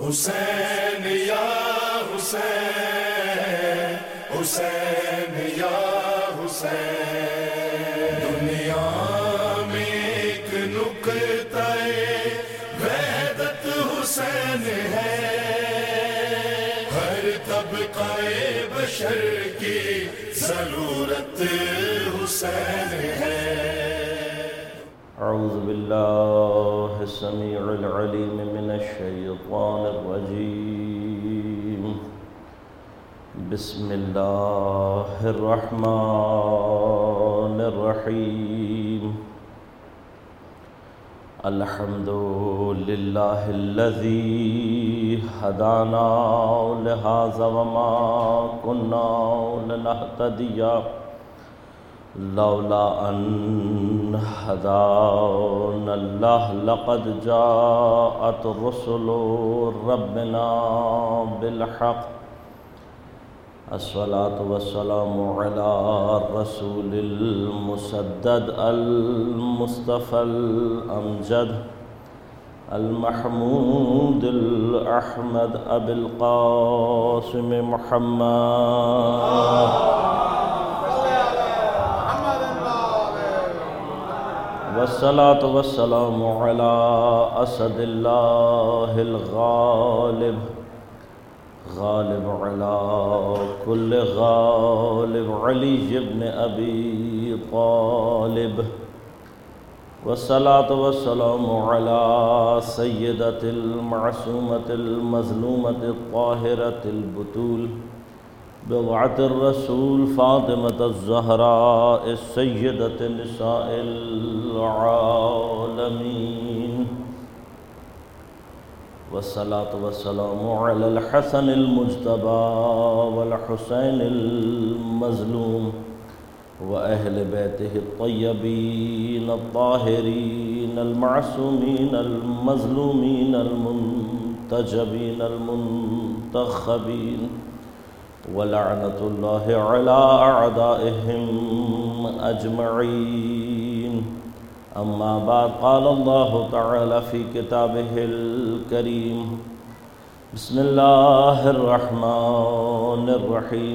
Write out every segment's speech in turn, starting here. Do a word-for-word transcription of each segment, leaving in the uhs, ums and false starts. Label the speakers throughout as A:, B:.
A: حسین یا حسین، حسین یا حسین، دنیا میں ایک نقطہ وحدت حسین ہے، ہر طبقہ بشر کی ضرورت حسین ہے۔
B: اعوذ باللہ السمیع العلیم من الشیطان الرجیم، بسم اللہ الرحمن الرحیم، الحمد للہ الذی ہدانا لہذا وما كنا لنہتدی لولا ان هدانا اللہ، لقد جاءت رسل ربنا بالحق، الصلاة والسلام على الرسول المسدد المصطفى الأمجد المحمود الأحمد أبي القاسم محمد، والصلاة والسلام على أسد الله الغالب، غالب على كل غالب، علي بن أبي طالب، والصلاة والسلام على سيدة المعصومة المظلومة الطاهرة البتول، بضعة الرسول فاطمة الزهراء السيدة نساء العالمين، والصلاة والسلام على الحسن المجتبى والحسين المظلوم وأهل بيته الطيبين الطاهرين المعصومين المظلومين المنتجبين المنتخبين، ولعنة الله على أعدائهم أجمعين، أما بعد، قال الله تعالى في كتابه الكريم، بسم الله الرحمن الرحيم،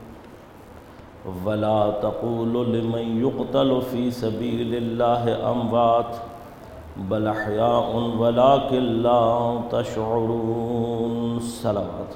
B: ولا تقولوا لمن يقتل في سبيل الله أموات بل أحياء ولكن لا تشعرون، صلوات۔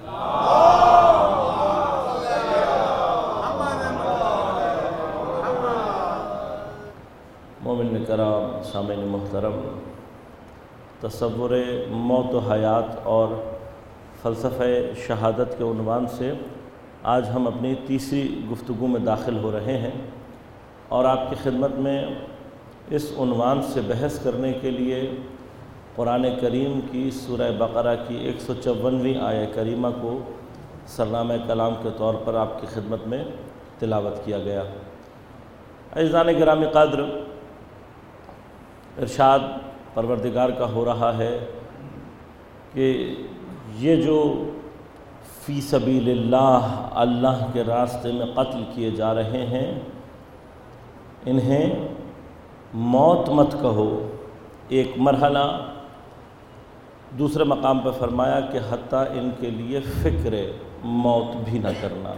B: مومن کرام، سامعین محترم، تصور موت و حیات اور فلسفہ شہادت کے عنوان سے آج ہم اپنی تیسری گفتگو میں داخل ہو رہے ہیں، اور آپ کی خدمت میں اس عنوان سے بحث کرنے کے لیے قرآن کریم کی سورہ بقرہ کی ایک سو چونویں آیہ کریمہ کو سرنامہ کلام کے طور پر آپ کی خدمت میں تلاوت کیا گیا۔ عزیزان گرامی قدر، ارشاد پروردگار کا ہو رہا ہے کہ یہ جو فی سبیل اللہ، اللہ کے راستے میں قتل کیے جا رہے ہیں، انہیں موت مت کہو۔ ایک مرحلہ دوسرے مقام پر فرمایا کہ حتیٰ ان کے لیے فکر موت بھی نہ کرنا۔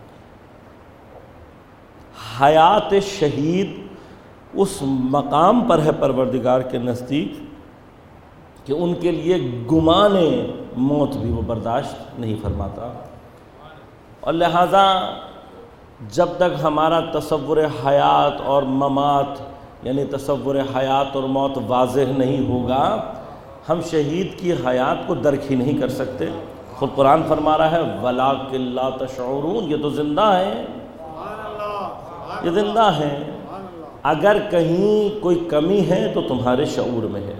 B: حیات شہید اس مقام پر ہے پروردگار کے نزدیک کہ ان کے لیے گمان موت بھی وہ برداشت نہیں فرماتا، اور لہٰذا جب تک ہمارا تصور حیات اور ممات، یعنی تصور حیات اور موت واضح نہیں ہوگا، ہم شہید کی حیات کو درک ہی نہیں کر سکتے۔ خود قرآن فرما رہا ہے وَلَٰكِن لَا تَشْعُرُونَ، یہ تو زندہ ہیں، یہ زندہ ہیں، اگر کہیں کوئی کمی ہے تو تمہارے شعور میں ہے۔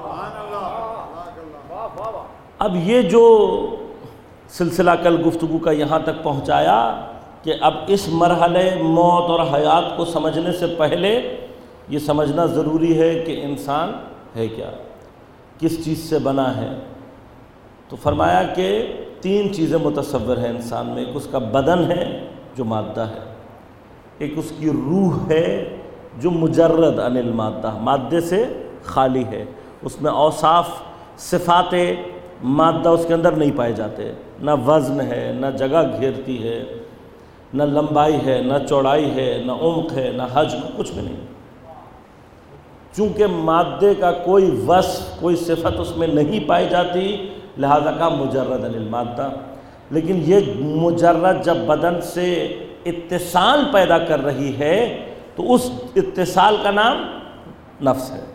B: اب یہ جو سلسلہ کل گفتگو کا یہاں تک پہنچایا کہ اب اس مرحلے موت اور حیات کو سمجھنے سے پہلے یہ سمجھنا ضروری ہے کہ انسان ہے کیا، کس چیز سے بنا ہے، تو فرمایا کہ تین چیزیں متصور ہیں انسان میں۔ ایک اس کا بدن ہے جو مادہ ہے، ایک اس کی روح ہے جو مجرد عن المادہ، مادے سے خالی ہے، اس میں اوصاف صفات مادہ اس کے اندر نہیں پائے جاتے، نہ وزن ہے، نہ جگہ گھیرتی ہے، نہ لمبائی ہے، نہ چوڑائی ہے، نہ عمق ہے، نہ حجم، کچھ بھی نہیں۔ چونکہ مادے کا کوئی وصف، کوئی صفت اس میں نہیں پائی جاتی، لہذا کہا مجرد عن المادہ۔ لیکن یہ مجرد جب بدن سے اتصال پیدا کر رہی ہے تو اس اتصال کا نام نفس ہے۔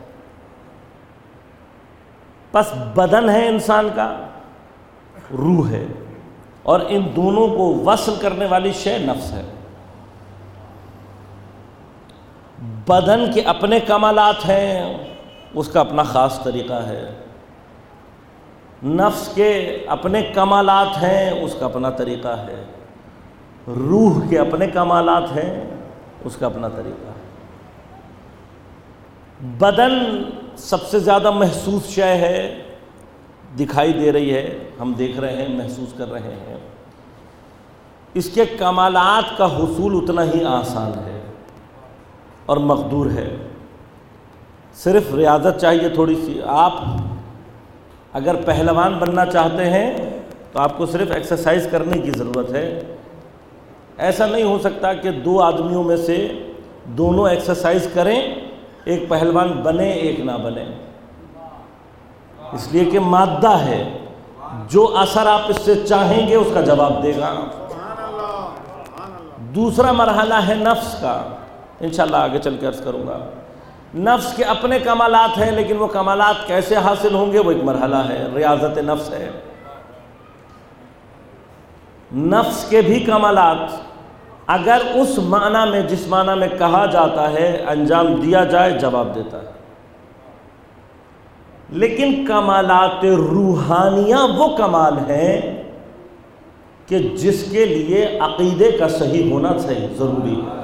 B: پس بدن ہے انسان کا، روح ہے، اور ان دونوں کو وصل کرنے والی شے نفس ہے۔ بدن کے اپنے کمالات ہیں، اس کا اپنا خاص طریقہ ہے۔ نفس کے اپنے کمالات ہیں، اس کا اپنا طریقہ ہے۔ روح کے اپنے کمالات ہیں، اس کا اپنا طریقہ ہے۔ بدن سب سے زیادہ محسوس شے ہے، دکھائی دے رہی ہے، ہم دیکھ رہے ہیں، محسوس کر رہے ہیں۔ اس کے کمالات کا حصول اتنا ہی آسان ہے اور مقدور ہے۔ صرف ریاضت چاہیے تھوڑی سی۔ آپ اگر پہلوان بننا چاہتے ہیں تو آپ کو صرف ایکسرسائز کرنے کی ضرورت ہے۔ ایسا نہیں ہو سکتا کہ دو آدمیوں میں سے دونوں ایکسرسائز کریں، ایک پہلوان بنے ایک نہ بنے، اس لیے کہ مادہ ہے، جو اثر آپ اس سے چاہیں گے اس کا جواب دے گا۔ دوسرا مرحلہ ہے نفس کا، انشاءاللہ آگے چل کے عرض کروں گا۔ نفس کے اپنے کمالات ہیں، لیکن وہ کمالات کیسے حاصل ہوں گے وہ ایک مرحلہ ہے، ریاضت نفس ہے۔ نفس کے بھی کمالات اگر اس معنی میں جس معنی میں کہا جاتا ہے انجام دیا جائے، جواب دیتا ہے۔ لیکن کمالات روحانیہ وہ کمال ہیں کہ جس کے لیے عقیدے کا صحیح ہونا صحیح ضروری ہے۔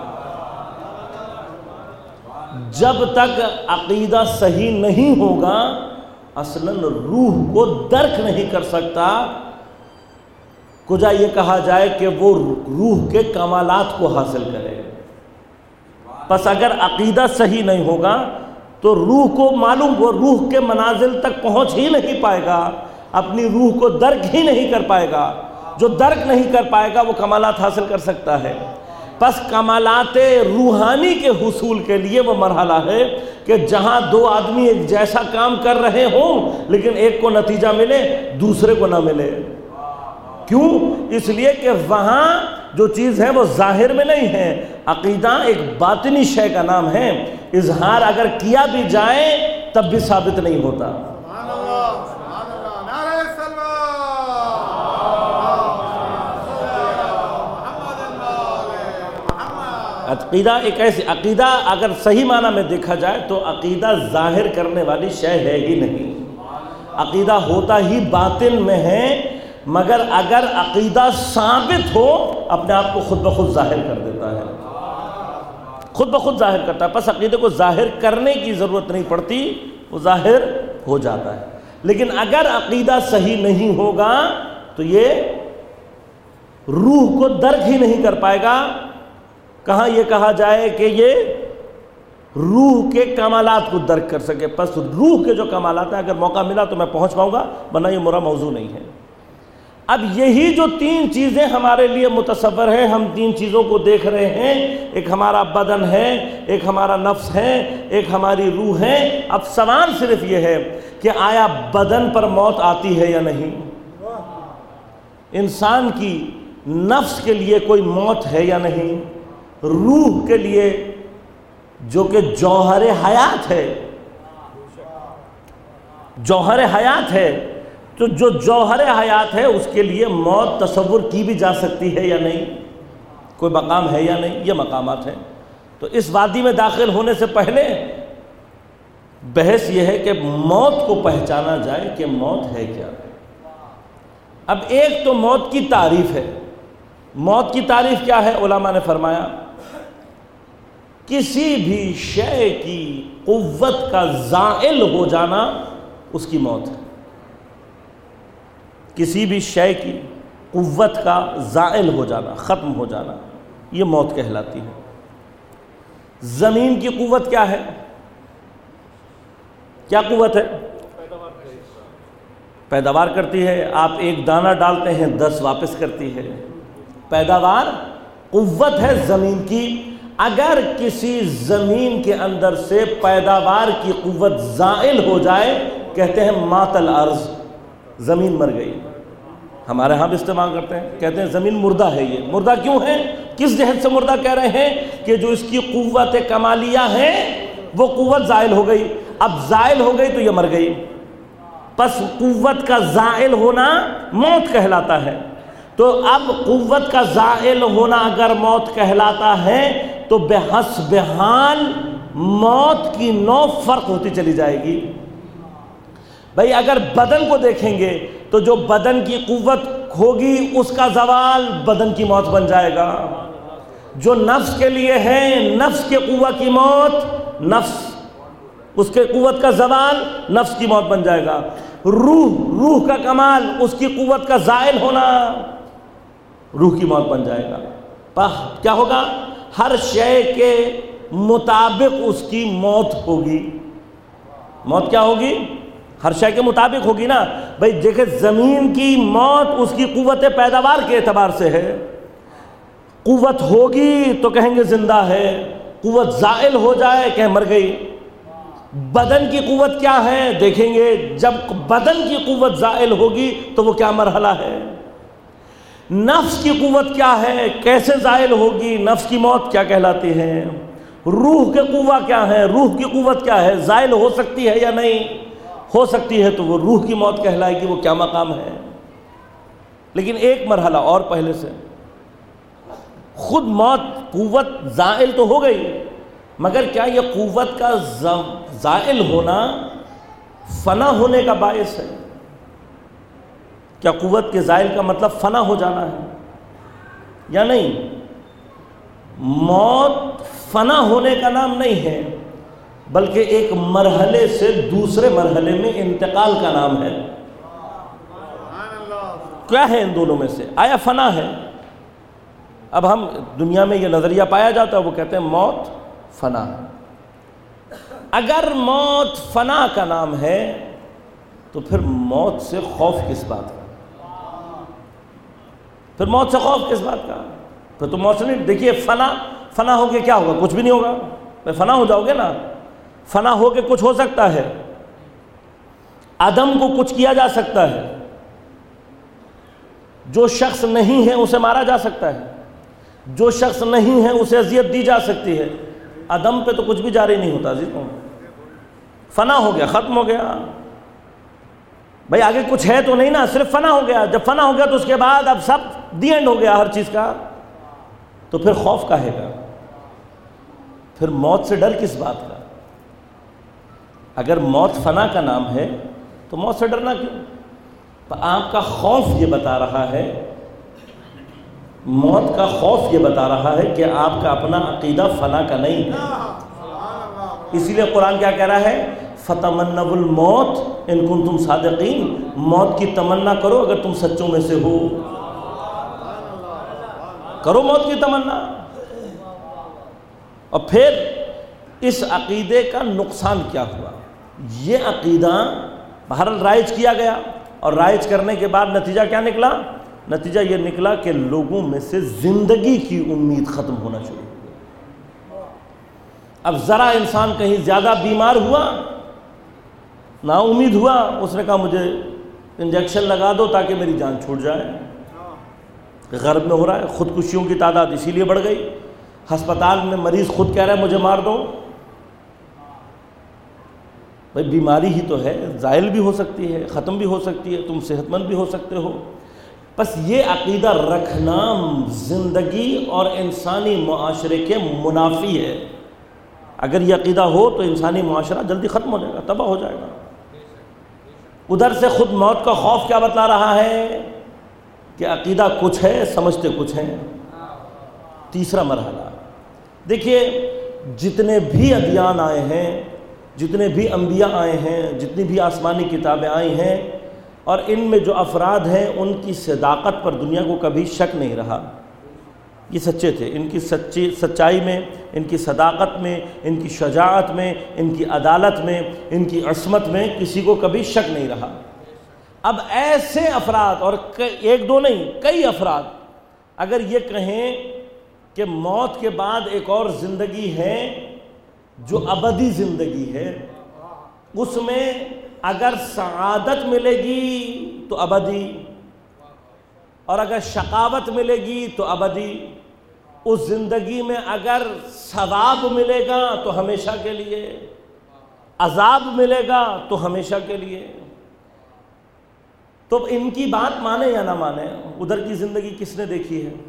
B: جب تک عقیدہ صحیح نہیں ہوگا اصلاً روح کو درک نہیں کر سکتا۔ کجا یہ کہا جائے کہ وہ روح کے کمالات کو حاصل کرے۔ پس اگر عقیدہ صحیح نہیں ہوگا تو روح کو معلوم، وہ روح کے منازل تک پہنچ ہی نہیں پائے گا، اپنی روح کو درک ہی نہیں کر پائے گا۔ جو درک نہیں کر پائے گا وہ کمالات حاصل کر سکتا ہے؟ پس کمالات روحانی کے حصول کے لیے وہ مرحلہ ہے کہ جہاں دو آدمی ایک جیسا کام کر رہے ہوں لیکن ایک کو نتیجہ ملے دوسرے کو نہ ملے۔ کیوں؟ اس لیے کہ وہاں جو چیز ہے وہ ظاہر میں نہیں ہے۔ عقیدہ ایک باطنی شے کا نام ہے، اظہار اگر کیا بھی جائے تب بھی ثابت نہیں ہوتا۔ عقیدہ ایک ایسی، عقیدہ اگر صحیح معنی میں دیکھا جائے تو عقیدہ ظاہر کرنے والی شے ہے ہی نہیں۔ عقیدہ ہوتا ہی باطن میں ہے، مگر اگر عقیدہ ثابت ہو اپنے آپ کو خود بخود ظاہر کر دیتا ہے، خود بخود ظاہر کرتا ہے۔ پس عقیدے کو ظاہر کرنے کی ضرورت نہیں پڑتی، وہ ظاہر ہو جاتا ہے۔ لیکن اگر عقیدہ صحیح نہیں ہوگا تو یہ روح کو درک ہی نہیں کر پائے گا۔ کہاں یہ کہا جائے کہ یہ روح کے کمالات کو درک کر سکے؟ پس روح کے جو کمالات ہیں اگر موقع ملا تو میں پہنچ پاؤں گا، ورنہ یہ میرا موضوع نہیں ہے۔ اب یہی جو تین چیزیں ہمارے لیے متصور ہیں، ہم تین چیزوں کو دیکھ رہے ہیں، ایک ہمارا بدن ہے، ایک ہمارا نفس ہے، ایک ہماری روح ہے۔ اب سوال صرف یہ ہے کہ آیا بدن پر موت آتی ہے یا نہیں؟ انسان کی نفس کے لیے کوئی موت ہے یا نہیں؟ روح کے لیے جو کہ جوہر حیات ہے، جوہر حیات ہے، تو جو جوہر حیات ہے اس کے لیے موت تصور کی بھی جا سکتی ہے یا نہیں؟ کوئی مقام ہے یا نہیں؟ یہ مقامات ہیں۔ تو اس وادی میں داخل ہونے سے پہلے بحث یہ ہے کہ موت کو پہچانا جائے کہ موت ہے کیا۔ اب ایک تو موت کی تعریف ہے۔ موت کی تعریف کیا ہے؟ علماء نے فرمایا کسی بھی شے کی قوت کا زائل ہو جانا اس کی موت ہے۔ کسی بھی شے کی قوت کا زائل ہو جانا، ختم ہو جانا، یہ موت کہلاتی ہے۔ زمین کی قوت کیا ہے؟ کیا قوت ہے؟ پیداوار کرتی ہے، آپ ایک دانہ ڈالتے ہیں دس واپس کرتی ہے۔ پیداوار قوت ہے زمین کی، اگر کسی زمین کے اندر سے پیداوار کی قوت زائل ہو جائے کہتے ہیں مات الارض، زمین مر گئی۔ ہمارے ہاں بھی استعمال کرتے ہیں، کہتے ہیں زمین مردہ ہے۔ یہ مردہ کیوں ہے؟ کس جہت سے مردہ کہہ رہے ہیں؟ کہ جو اس کی قوت کمالیہ ہے وہ قوت زائل ہو گئی، اب زائل ہو گئی تو یہ مر گئی۔ پس قوت کا زائل ہونا موت کہلاتا ہے۔ تو اب قوت کا زائل ہونا اگر موت کہلاتا ہے تو بحسب حال موت کی نوع فرق ہوتی چلی جائے گی۔ بھئی اگر بدن کو دیکھیں گے تو جو بدن کی قوت ہوگی اس کا زوال بدن کی موت بن جائے گا۔ جو نفس کے لیے ہے، نفس کے قوت کی موت، نفس اس کے قوت کا زوال نفس کی موت بن جائے گا۔ روح، روح کا کمال، اس کی قوت کا زائل ہونا روح کی موت بن جائے گا۔ کیا ہوگا؟ ہر شے کے مطابق اس کی موت ہوگی۔ موت کیا ہوگی؟ ہر شے کے مطابق ہوگی نا۔ بھئی دیکھیں زمین کی موت اس کی قوت پیداوار کے اعتبار سے ہے، قوت ہوگی تو کہیں گے زندہ ہے، قوت زائل ہو جائے کہیں مر گئی۔ بدن کی قوت کیا ہے دیکھیں گے، جب بدن کی قوت زائل ہوگی تو وہ کیا مرحلہ ہے۔ نفس کی قوت کیا ہے، کیسے زائل ہوگی، نفس کی موت کیا کہلاتی ہے۔ روح کے قوت کیا ہے، روح کی قوت کیا ہے، زائل ہو سکتی ہے یا نہیں، ہو سکتی ہے تو وہ روح کی موت کہلائے گی، وہ کیا مقام ہے۔ لیکن ایک مرحلہ اور پہلے سے، خود موت قوت زائل تو ہو گئی، مگر کیا یہ قوت کا زائل ہونا فنا ہونے کا باعث ہے؟ کیا قوت کے زائل کا مطلب فنا ہو جانا ہے یا نہیں؟ موت فنا ہونے کا نام نہیں ہے، بلکہ ایک مرحلے سے دوسرے مرحلے میں انتقال کا نام ہے۔ کیا ہے ان دونوں میں سے؟ آیا فنا ہے؟ اب ہم دنیا میں یہ نظریہ پایا جاتا ہے، وہ کہتے ہیں موت فنا ہے۔ اگر موت فنا کا نام ہے تو پھر موت سے خوف کس بات کا؟ پھر موت سے خوف کس بات کا؟ پھر تو موت سے نہیں۔ دیکھیے فنا فنا ہو کے کیا ہوگا؟ کچھ بھی نہیں ہوگا۔ میں فنا ہو جاؤ گے نا، فنا ہو کے کچھ ہو سکتا ہے، عدم کو کچھ کیا جا سکتا ہے، جو شخص نہیں ہے اسے مارا جا سکتا ہے، جو شخص نہیں ہے اسے اذیت دی جا سکتی ہے۔ عدم پہ تو کچھ بھی جاری نہیں ہوتا عزیزوں، فنا ہو گیا، ختم ہو گیا۔ بھائی آگے کچھ ہے تو نہیں نا، صرف فنا ہو گیا۔ جب فنا ہو گیا تو اس کے بعد اب سب دی اینڈ ہو گیا ہر چیز کا، تو پھر خوف کا ہے گا، پھر موت سے ڈر کس بات کا؟ اگر موت فنا کا نام ہے تو موت سے ڈرنا کیوں؟ تو آپ کا خوف یہ بتا رہا ہے، موت کا خوف یہ بتا رہا ہے کہ آپ کا اپنا عقیدہ فنا کا نہیں ہے۔ اسی لیے قرآن کیا کہہ رہا ہے؟ فَتَمَنَّوُا الْمَوْتَ إِن كُنتُمْ صَادِقِينَ، موت کی تمنا کرو اگر تم سچوں میں سے ہو، کرو موت کی تمنا۔ اور پھر اس عقیدے کا نقصان کیا ہوا؟ یہ عقیدہ بہرحال رائج کیا گیا، اور رائج کرنے کے بعد نتیجہ کیا نکلا؟ نتیجہ یہ نکلا کہ لوگوں میں سے زندگی کی امید ختم ہونا شروع ہو گئی۔ اب ذرا انسان کہیں زیادہ بیمار ہوا، نا امید ہوا، اس نے کہا مجھے انجیکشن لگا دو تاکہ میری جان چھوٹ جائے۔ غرب میں ہو رہا ہے، خودکشیوں کی تعداد اسی لیے بڑھ گئی، ہسپتال میں مریض خود کہہ رہا ہے مجھے مار دو۔ بھائی بیماری ہی تو ہے، زائل بھی ہو سکتی ہے، ختم بھی ہو سکتی ہے، تم صحت مند بھی ہو سکتے ہو۔ بس یہ عقیدہ رکھنا زندگی اور انسانی معاشرے کے منافی ہے۔ اگر یہ عقیدہ ہو تو انسانی معاشرہ جلدی ختم ہو جائے گا، تباہ ہو جائے گا۔ ادھر سے خود موت کا خوف کیا بتلا رہا ہے کہ عقیدہ کچھ ہے، سمجھتے کچھ ہیں۔ تیسرا مرحلہ دیکھیے، جتنے بھی ادیان آئے ہیں، جتنے بھی انبیاء آئے ہیں، جتنی بھی آسمانی کتابیں آئی ہیں، اور ان میں جو افراد ہیں ان کی صداقت پر دنیا کو کبھی شک نہیں رہا۔ یہ سچے تھے، ان کی سچی سچائی میں، ان کی صداقت میں، ان کی شجاعت میں، ان کی عدالت میں، ان کی عصمت میں کسی کو کبھی شک نہیں رہا۔ اب ایسے افراد، اور ایک دو نہیں کئی افراد، اگر یہ کہیں کہ موت کے بعد ایک اور زندگی ہے جو ابدی زندگی ہے، اس میں اگر سعادت ملے گی تو ابدی، اور اگر شقاوت ملے گی تو ابدی، اس زندگی میں اگر ثواب ملے گا تو ہمیشہ کے لیے، عذاب ملے گا تو ہمیشہ کے لیے، تو ان کی بات مانے یا نہ مانے، ادھر کی زندگی کس نے دیکھی ہے؟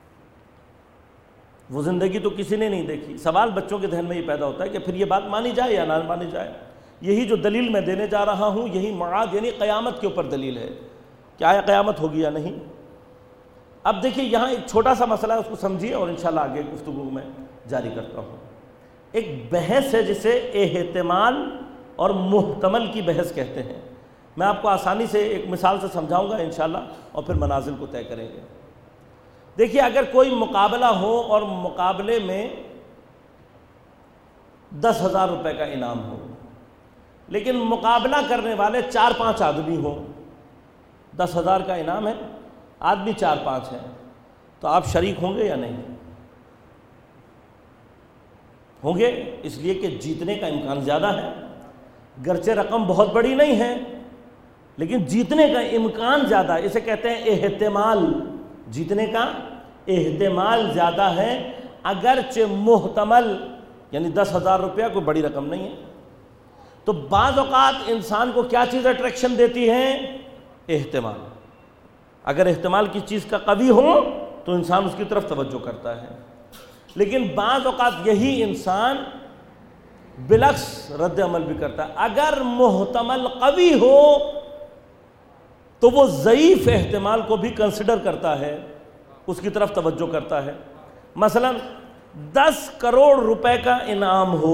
B: وہ زندگی تو کسی نے نہیں دیکھی۔ سوال بچوں کے ذہن میں یہ پیدا ہوتا ہے کہ پھر یہ بات مانی جائے یا نہ مانی جائے۔ یہی جو دلیل میں دینے جا رہا ہوں، یہی معاد یعنی قیامت کے اوپر دلیل ہے کہ آیا قیامت ہوگی یا نہیں۔ اب دیکھیے یہاں ایک چھوٹا سا مسئلہ ہے، اس کو سمجھیے اور انشاءاللہ آگے گفتگو میں جاری کرتا ہوں۔ ایک بحث ہے جسے احتمال اور محتمل کی بحث کہتے ہیں۔ میں آپ کو آسانی سے ایک مثال سے سمجھاؤں گا انشاءاللہ، اور پھر منازل کو طے کریں گے۔ دیکھیے اگر کوئی مقابلہ ہو اور مقابلے میں دس ہزار روپے کا انعام ہو، لیکن مقابلہ کرنے والے چار پانچ آدمی ہوں، دس ہزار کا انعام ہے، آدمی چار پانچ ہیں، تو آپ شریک ہوں گے یا نہیں؟ ہوں گے، اس لیے کہ جیتنے کا امکان زیادہ ہے، گرچہ رقم بہت بڑی نہیں ہے لیکن جیتنے کا امکان زیادہ ہے، اسے کہتے ہیں احتمال، جیتنے کا احتمال زیادہ ہے، اگرچہ محتمل یعنی دس ہزار روپیہ کوئی بڑی رقم نہیں ہے۔ تو بعض اوقات انسان کو کیا چیز اٹریکشن دیتی ہے؟ احتمال۔ اگر احتمال کی چیز کا قوی ہو تو انسان اس کی طرف توجہ کرتا ہے، لیکن بعض اوقات یہی انسان بالعکس رد عمل بھی کرتا ہے۔ اگر محتمل قوی ہو تو وہ ضعیف احتمال کو بھی کنسیڈر کرتا ہے، اس کی طرف توجہ کرتا ہے۔ مثلا دس کروڑ روپے کا انعام ہو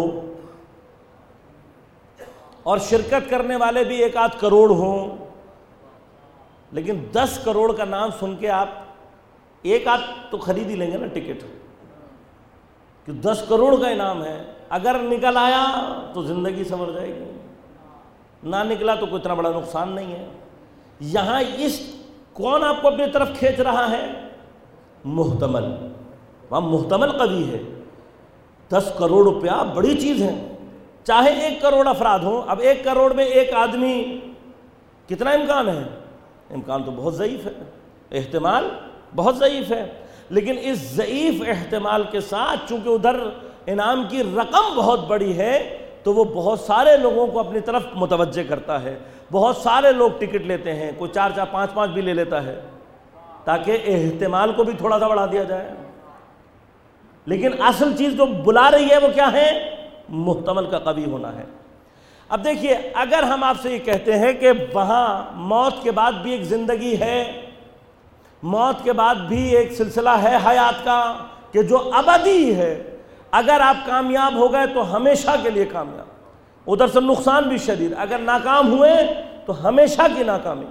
B: اور شرکت کرنے والے بھی ایک آدھ کروڑ ہوں، لیکن دس کروڑ کا نام سن کے آپ ایک آدھ تو خرید ہی لیں گے نا ٹکٹ، کہ دس کروڑ کا انعام ہے، اگر نکل آیا تو زندگی سنور جائے گی، نہ نکلا تو کوئی اتنا بڑا نقصان نہیں ہے۔ یہاں اس کون آپ کو اپنی طرف کھینچ رہا ہے؟ محتمل، وہاں محتمل قوی ہے۔ دس کروڑ روپیہ بڑی چیز ہے، چاہے ایک کروڑ افراد ہوں، اب ایک کروڑ میں ایک آدمی، کتنا امکان ہے؟ امکان تو بہت ضعیف ہے، احتمال بہت ضعیف ہے، لیکن اس ضعیف احتمال کے ساتھ چونکہ ادھر انعام کی رقم بہت بڑی ہے تو وہ بہت سارے لوگوں کو اپنی طرف متوجہ کرتا ہے، بہت سارے لوگ ٹکٹ لیتے ہیں، کوئی چار چار پانچ پانچ بھی لے لیتا ہے تاکہ احتمال کو بھی تھوڑا سا بڑھا دیا جائے۔ لیکن اصل چیز جو بلا رہی ہے وہ کیا ہے؟ محتمل کا قوی ہونا ہے۔ اب دیکھیے اگر ہم آپ سے یہ کہتے ہیں کہ وہاں موت کے بعد بھی ایک زندگی ہے، موت کے بعد بھی ایک سلسلہ ہے حیات کا کہ جو ابدی ہے، اگر آپ کامیاب ہو گئے تو ہمیشہ کے لیے کامیاب، ادھر سے نقصان بھی شدید، اگر ناکام ہوئے تو ہمیشہ کی ناکامی۔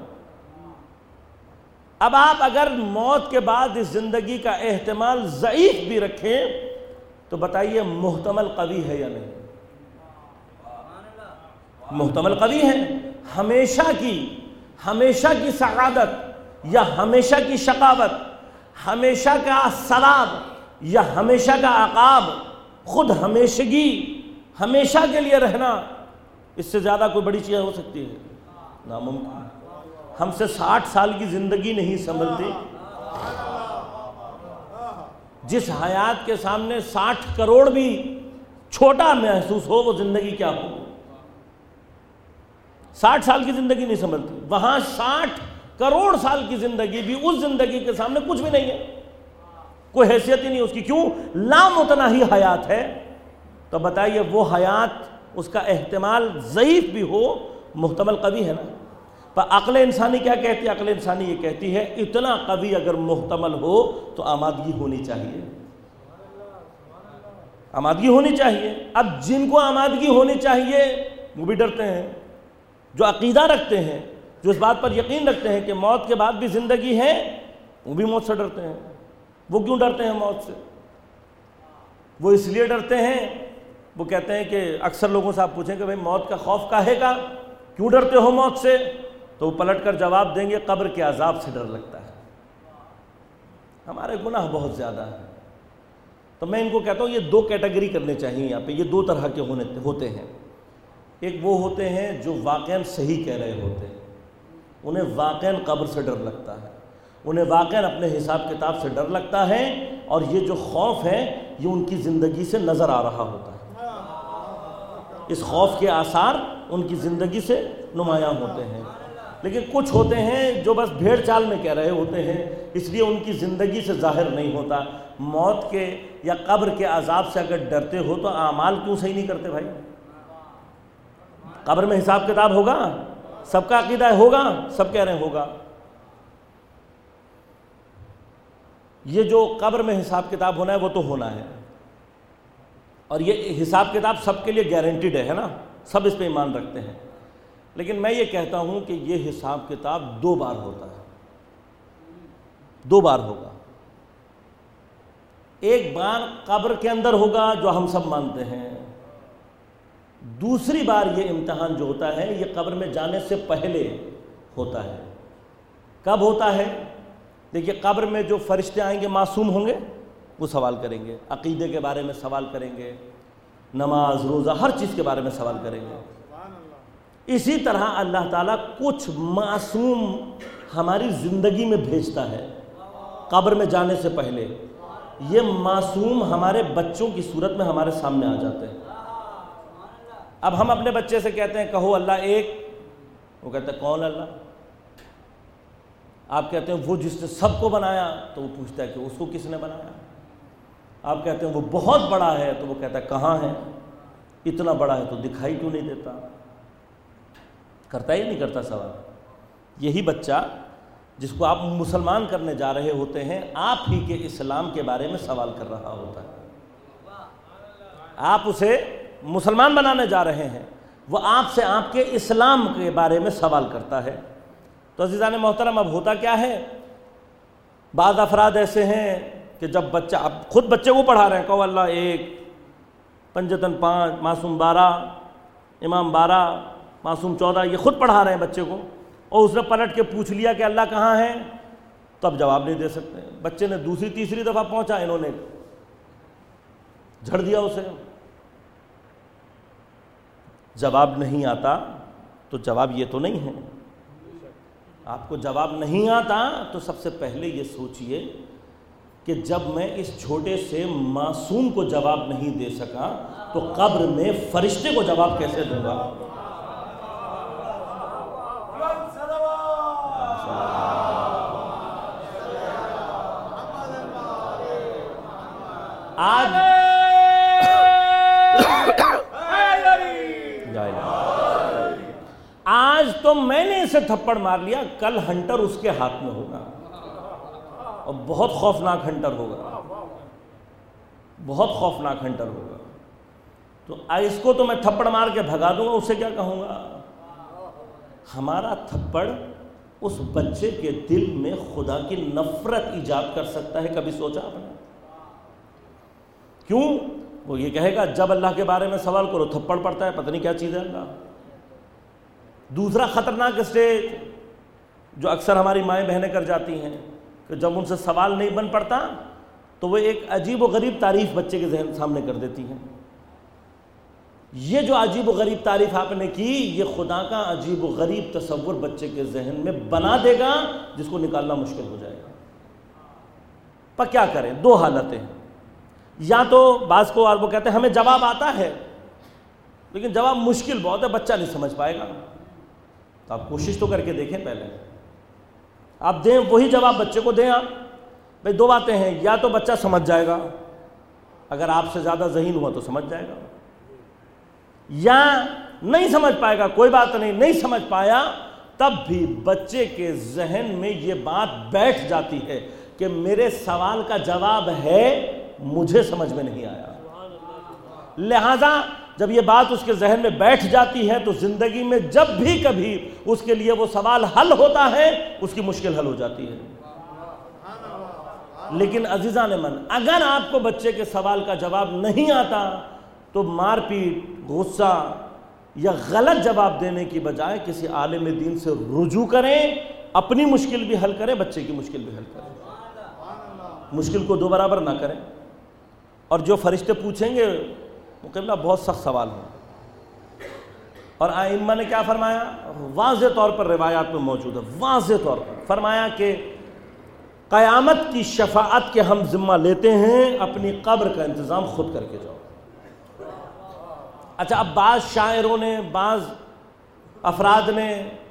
B: اب آپ اگر موت کے بعد اس زندگی کا احتمال ضعیف بھی رکھیں تو بتائیے محتمل قوی ہے یا نہیں؟ محتمل قوی ہے، ہمیشہ کی ہمیشہ کی سعادت یا ہمیشہ کی شقاوت، ہمیشہ کا ثواب یا ہمیشہ کا عقاب، خود ہمیشگی، ہمیشہ کے لیے رہنا، اس سے زیادہ کوئی بڑی چیز ہو سکتی ہے؟ ناممکن۔ ہم سے ساٹھ سال کی زندگی نہیں سنبھلتی، جس حیات کے سامنے ساٹھ کروڑ بھی چھوٹا محسوس ہو وہ زندگی کیا ہو؟ ساٹھ سال کی زندگی نہیں سنبھلتی، وہاں ساٹھ کروڑ سال کی زندگی بھی اس زندگی کے سامنے کچھ بھی نہیں ہے، کوئی حیثیت ہی نہیں اس کی۔ کیوں؟ لامتناہی حیات ہے۔ تو بتائیے وہ حیات، اس کا احتمال ضعیف بھی ہو، محتمل قوی ہے نا۔ پر عقل انسانی کیا کہتی ہے؟ عقل انسانی یہ کہتی ہے اتنا قوی اگر محتمل ہو تو آمادگی ہونی چاہیے، آمادگی ہونی چاہیے۔ اب جن کو آمادگی ہونی چاہیے وہ بھی ڈرتے ہیں، جو عقیدہ رکھتے ہیں، جو اس بات پر یقین رکھتے ہیں کہ موت کے بعد بھی زندگی ہے، وہ بھی موت سے ڈرتے ہیں۔ وہ کیوں ڈرتے ہیں موت سے؟ وہ اس لیے ڈرتے ہیں، وہ کہتے ہیں کہ اکثر لوگوں سے آپ پوچھیں کہ بھئی موت کا خوف کاہے کا، کیوں ڈرتے ہو موت سے؟ تو وہ پلٹ کر جواب دیں گے قبر کے عذاب سے ڈر لگتا ہے، ہمارے گناہ بہت زیادہ ہیں۔ تو میں ان کو کہتا ہوں یہ دو کیٹیگری کرنے چاہیے یہاں پہ، یہ دو طرح کے ہونے ہوتے ہیں۔ ایک وہ ہوتے ہیں جو واقعاً صحیح کہہ رہے ہوتے ہیں، انہیں واقعاً قبر سے ڈر لگتا ہے، انہیں واقعاً اپنے حساب کتاب سے ڈر لگتا ہے، اور یہ جو خوف ہے یہ ان کی زندگی سے نظر آ رہا ہوتا ہے، اس خوف کے آثار ان کی زندگی سے نمایاں ہوتے ہیں۔ لیکن کچھ ہوتے ہیں جو بس بھیڑ چال میں کہہ رہے ہوتے ہیں، اس لیے ان کی زندگی سے ظاہر نہیں ہوتا۔ موت کے یا قبر کے عذاب سے اگر ڈرتے ہو تو اعمال کیوں صحیح نہیں کرتے بھائی؟ قبر میں حساب کتاب ہوگا، سب کا عقیدہ ہے ہوگا، سب کہہ رہے ہیں ہوگا۔ یہ جو قبر میں حساب کتاب ہونا ہے وہ تو ہونا ہے، اور یہ حساب کتاب سب کے لیے گارنٹیڈ ہے نا، سب اس پہ ایمان رکھتے ہیں۔ لیکن میں یہ کہتا ہوں کہ یہ حساب کتاب دو بار ہوتا ہے، دو بار ہوگا۔ ایک بار قبر کے اندر ہوگا جو ہم سب مانتے ہیں، دوسری بار یہ امتحان جو ہوتا ہے یہ قبر میں جانے سے پہلے ہوتا ہے۔ کب ہوتا ہے؟ دیکھیے قبر میں جو فرشتے آئیں گے معصوم ہوں گے، وہ سوال کریں گے، عقیدے کے بارے میں سوال کریں گے، نماز روزہ ہر چیز کے بارے میں سوال کریں گے۔ اسی طرح اللہ تعالیٰ کچھ معصوم ہماری زندگی میں بھیجتا ہے قبر میں جانے سے پہلے۔ یہ معصوم ہمارے بچوں کی صورت میں ہمارے سامنے آ جاتے ہیں۔ اب ہم اپنے بچے سے کہتے ہیں کہو اللہ ایک، وہ کہتا ہے کون اللہ؟ آپ کہتے ہیں وہ جس نے سب کو بنایا، تو وہ پوچھتا ہے کہ اس کو کس نے بنایا؟ آپ کہتے ہیں وہ بہت بڑا ہے، تو وہ کہتا ہے کہاں ہے؟ اتنا بڑا ہے تو دکھائی کیوں نہیں دیتا؟ کرتا ہی نہیں کرتا سوال۔ یہی بچہ جس کو آپ مسلمان کرنے جا رہے ہوتے ہیں، آپ ہی کے اسلام کے بارے میں سوال کر رہا ہوتا ہے۔ آپ اسے مسلمان بنانے جا رہے ہیں، وہ آپ سے آپ کے اسلام کے بارے میں سوال کرتا ہے۔ تو عزیزان محترم، اب ہوتا کیا ہے، بعض افراد ایسے ہیں کہ جب بچہ، اب خود بچے کو پڑھا رہے ہیں، کہو اللہ ایک، پنجتن پانچ، معصوم بارہ، امام بارہ، معصوم چودہ، یہ خود پڑھا رہے ہیں بچے کو، اور اس نے پلٹ کے پوچھ لیا کہ اللہ کہاں ہے، تو اب جواب نہیں دے سکتے۔ بچے نے دوسری تیسری دفعہ پہنچا، انہوں نے جھڑ دیا اسے۔ جواب نہیں آتا تو جواب یہ تو نہیں ہے، آپ کو جواب نہیں آتا تو سب سے پہلے یہ سوچئے کہ جب میں اس چھوٹے سے معصوم کو جواب نہیں دے سکا تو قبر میں فرشتے کو جواب کیسے دوں گا؟ آج آج تو میں نے اسے تھپڑ مار لیا، کل ہنٹر اس کے ہاتھ میں ہوگا، اور بہت خوفناک ہنٹر ہوگا، بہت خوفناک ہنٹر ہوگا۔ تو اس کو تو میں تھپڑ مار کے بھگا دوں گا، اسے کیا کہوں گا؟ ہمارا تھپڑ اس بچے کے دل میں خدا کی نفرت ایجاد کر سکتا ہے، کبھی سوچا آپ نے؟ کیوں؟ وہ یہ کہے گا جب اللہ کے بارے میں سوال کرو تھپڑ پڑتا ہے، پتہ نہیں کیا چیز ہے اللہ۔ دوسرا خطرناک اسٹیج جو اکثر ہماری مائیں بہنیں کر جاتی ہیں کہ جب ان سے سوال نہیں بن پڑتا تو وہ ایک عجیب و غریب تعریف بچے کے ذہن سامنے کر دیتی ہیں۔ یہ جو عجیب و غریب تعریف آپ نے کی، یہ خدا کا عجیب و غریب تصور بچے کے ذہن میں بنا دے گا جس کو نکالنا مشکل ہو جائے گا۔ پر کیا کریں؟ دو حالتیں، یا تو بعض کو اور وہ کہتے ہیں ہمیں جواب آتا ہے لیکن جواب مشکل بہت ہے، بچہ نہیں سمجھ پائے گا۔ تو آپ کوشش تو کر کے دیکھیں، پہلے آپ دیں وہی جواب بچے کو دیں آپ۔ بھئی دو باتیں ہیں، یا تو بچہ سمجھ جائے گا، اگر آپ سے زیادہ ذہین ہوا تو سمجھ جائے گا، یا نہیں سمجھ پائے گا، کوئی بات نہیں، نہیں سمجھ پایا تب بھی بچے کے ذہن میں یہ بات بیٹھ جاتی ہے کہ میرے سوال کا جواب ہے، مجھے سمجھ میں نہیں آیا۔ لہذا جب یہ بات اس کے ذہن میں بیٹھ جاتی ہے تو زندگی میں جب بھی کبھی اس کے لیے وہ سوال حل ہوتا ہے، اس کی مشکل حل ہو جاتی ہے۔ لیکن عزیزان من، اگر آپ کو بچے کے سوال کا جواب نہیں آتا تو مار پیٹ، غصہ، یا غلط جواب دینے کی بجائے کسی عالم دین سے رجوع کریں، اپنی مشکل بھی حل کریں، بچے کی مشکل بھی حل کریں، مشکل کو دو برابر نہ کریں۔ اور جو فرشتے پوچھیں گے مقبلہ بہت سخت سوال ہوں، اور ائمہ نے کیا فرمایا، واضح طور پر روایات میں موجود ہے، واضح طور پر فرمایا کہ قیامت کی شفاعت کے ہم ذمہ لیتے ہیں، اپنی قبر کا انتظام خود کر کے جاؤ۔ اچھا، اب بعض شاعروں نے، بعض افراد نے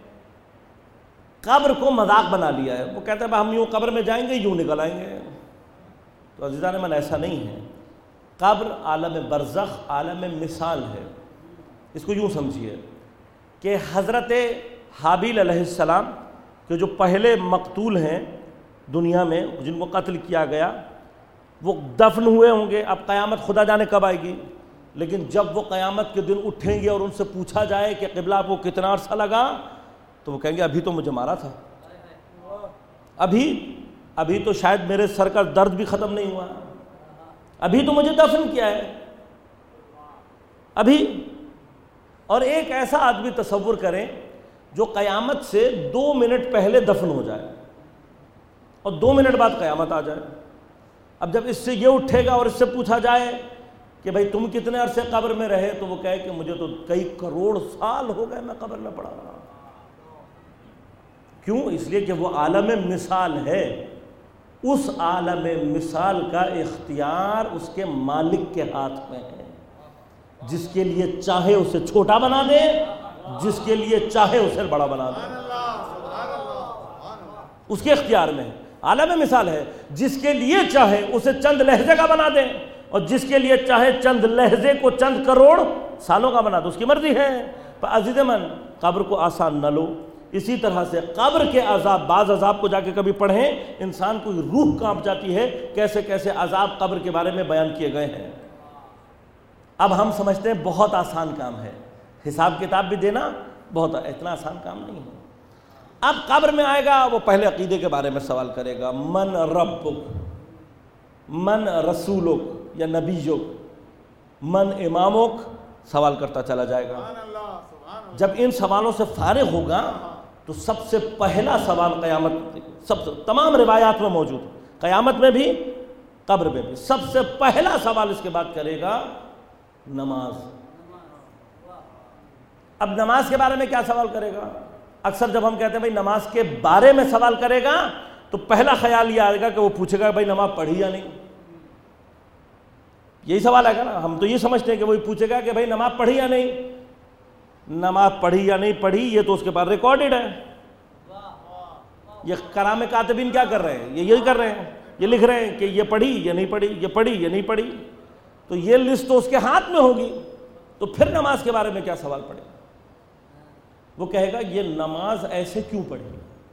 B: قبر کو مذاق بنا لیا ہے، وہ کہتے ہیں ہم یوں قبر میں جائیں گے یوں نکل آئیں گے۔ تو عزیزان من، ایسا نہیں ہے۔ قبر عالم برزخ، عالم مثال ہے۔ اس کو یوں سمجھیے کہ حضرت حابیل علیہ السلام کے جو پہلے مقتول ہیں دنیا میں، جن کو قتل کیا گیا، وہ دفن ہوئے ہوں گے۔ اب قیامت خدا جانے کب آئے گی، لیکن جب وہ قیامت کے دن اٹھیں گے اور ان سے پوچھا جائے کہ قبلہ آپ کو کتنا عرصہ لگا، تو وہ کہیں گے ابھی تو مجھے مارا تھا، ابھی ابھی تو شاید میرے سر کا درد بھی ختم نہیں ہوا، ابھی تو مجھے دفن کیا ہے ابھی۔ اور ایک ایسا آدمی تصور کریں جو قیامت سے دو منٹ پہلے دفن ہو جائے اور دو منٹ بعد قیامت آ جائے۔ اب جب اس سے یہ اٹھے گا اور اس سے پوچھا جائے کہ بھائی تم کتنے عرصے قبر میں رہے، تو وہ کہے کہ مجھے تو کئی کروڑ سال ہو گئے میں قبر میں پڑا رہا۔ کیوں؟ اس لیے کہ وہ عالم مثال ہے، اس عالم مثال کا اختیار اس کے مالک کے ہاتھ میں ہے، جس کے لیے چاہے اسے چھوٹا بنا دے، جس کے لیے چاہے اسے بڑا بنا دے، اس کے اختیار میں ہے۔ عالم مثال ہے، جس کے لیے چاہے اسے چند لہجے کا بنا دے، اور جس کے لیے چاہے چند لہجے کو چند کروڑ سالوں کا بنا دو، اس کی مرضی ہے۔ پر عزیز من، قبر کو آسان نہ لو۔ اسی طرح سے قبر کے عذاب، بعض عذاب کو جا کے کبھی پڑھیں، انسان کو روح کانپ جاتی ہے، کیسے کیسے عذاب قبر کے بارے میں بیان کیے گئے ہیں۔ اب ہم سمجھتے ہیں بہت آسان کام ہے، حساب کتاب بھی دینا بہت، اتنا آسان کام نہیں ہے۔ اب قبر میں آئے گا، وہ پہلے عقیدے کے بارے میں سوال کرے گا، من ربک، من رسولک یا نبیک، من امامک، سوال کرتا چلا جائے گا۔ جب ان سوالوں سے فارغ ہوگا تو سب سے پہلا سوال قیامت، سب سے تمام روایات میں موجود، قیامت میں بھی قبر میں بھی سب سے پہلا سوال اس کے بعد کرے گا نماز۔ اب نماز کے بارے میں کیا سوال کرے گا؟ اکثر جب ہم کہتے ہیں بھائی نماز کے بارے میں سوال کرے گا، تو پہلا خیال یہ آئے گا کہ وہ پوچھے گا بھائی نماز پڑھی یا نہیں، یہی سوال ہے نا۔ ہم تو یہ سمجھتے ہیں کہ وہی پوچھے گا کہ بھائی نماز پڑھی یا نہیں، نماز پڑھی یا نہیں پڑھی یہ تو اس کے پاس ریکارڈڈ ہے۔ یہ کرام کاتبین کیا کر رہے ہیں؟ یہ یہی کر رہے ہیں، یہ لکھ رہے ہیں کہ یہ پڑھی یا نہیں پڑھی، یہ پڑھی یا نہیں پڑھی، تو یہ لسٹ تو اس کے ہاتھ میں ہوگی۔ تو پھر نماز کے بارے میں کیا سوال پڑے؟ وہ کہے گا یہ نماز ایسے کیوں پڑھی،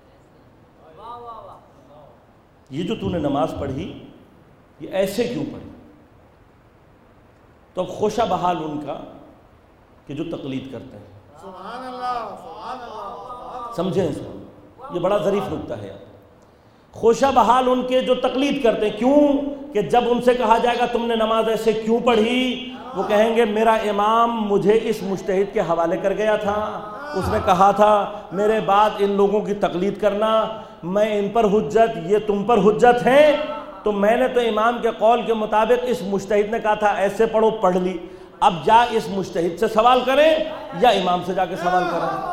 B: یہ جو تو نے نماز پڑھی یہ ایسے کیوں پڑھی؟ تو اب خوشا بحال ان کا کہ جو تقلید کرتے ہیں۔
A: سبحان اللہ، سبحان اللہ،
B: سمجھیں اس کو، یہ بڑا ظریف نکتہ ہے۔ خوشا بحال ان کے جو تقلید کرتے ہیں، کیوں کہ جب ان سے کہا جائے گا تم نے نماز ایسے کیوں پڑھی، وہ کہیں گے میرا امام مجھے اس مجتہد کے حوالے کر گیا تھا، اس نے کہا تھا میرے بعد ان لوگوں کی تقلید کرنا، میں ان پر حجت، یہ تم پر حجت ہیں، تو میں نے تو امام کے قول کے مطابق اس مجتہد نے کہا تھا ایسے پڑھو، پڑھ لی، اب جا اس مجتہد سے سوال کریں یا امام سے جا کے سوال کریں۔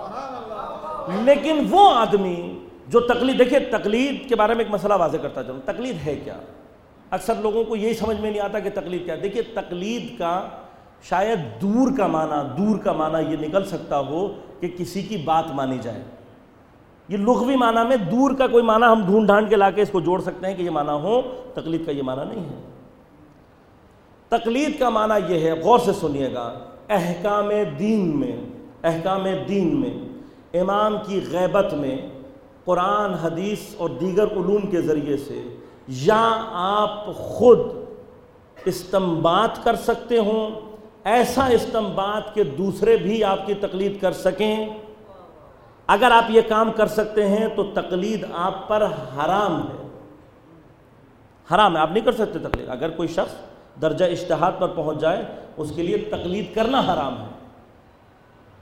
B: لیکن وہ آدمی جو تقلید، دیکھیں تقلید کے بارے میں ایک مسئلہ واضح کرتا چلوں، تقلید ہے کیا؟ اکثر لوگوں کو یہی سمجھ میں نہیں آتا کہ تقلید کیا ہے۔ دیکھیے تقلید کا شاید دور کا معنی، دور کا معنی یہ نکل سکتا ہو کہ کسی کی بات مانی جائے، یہ لغوی معنی میں دور کا کوئی معنی ہم ڈھونڈ ڈھانڈ کے لا کے اس کو جوڑ سکتے ہیں کہ یہ معنی ہو، تقلید کا یہ معنی نہیں ہے۔ تقلید کا معنی یہ ہے، غور سے سنیے گا، احکام دین میں، احکام دین میں امام کی غیبت میں قرآن، حدیث اور دیگر علوم کے ذریعے سے یا آپ خود استنباط کر سکتے ہوں، ایسا استنباط کہ دوسرے بھی آپ کی تقلید کر سکیں۔ اگر آپ یہ کام کر سکتے ہیں تو تقلید آپ پر حرام ہے، حرام ہے، آپ نہیں کر سکتے تقلید۔ اگر کوئی شخص درجہ اجتہاد پر پہنچ جائے اس کے لیے تقلید کرنا حرام ہے،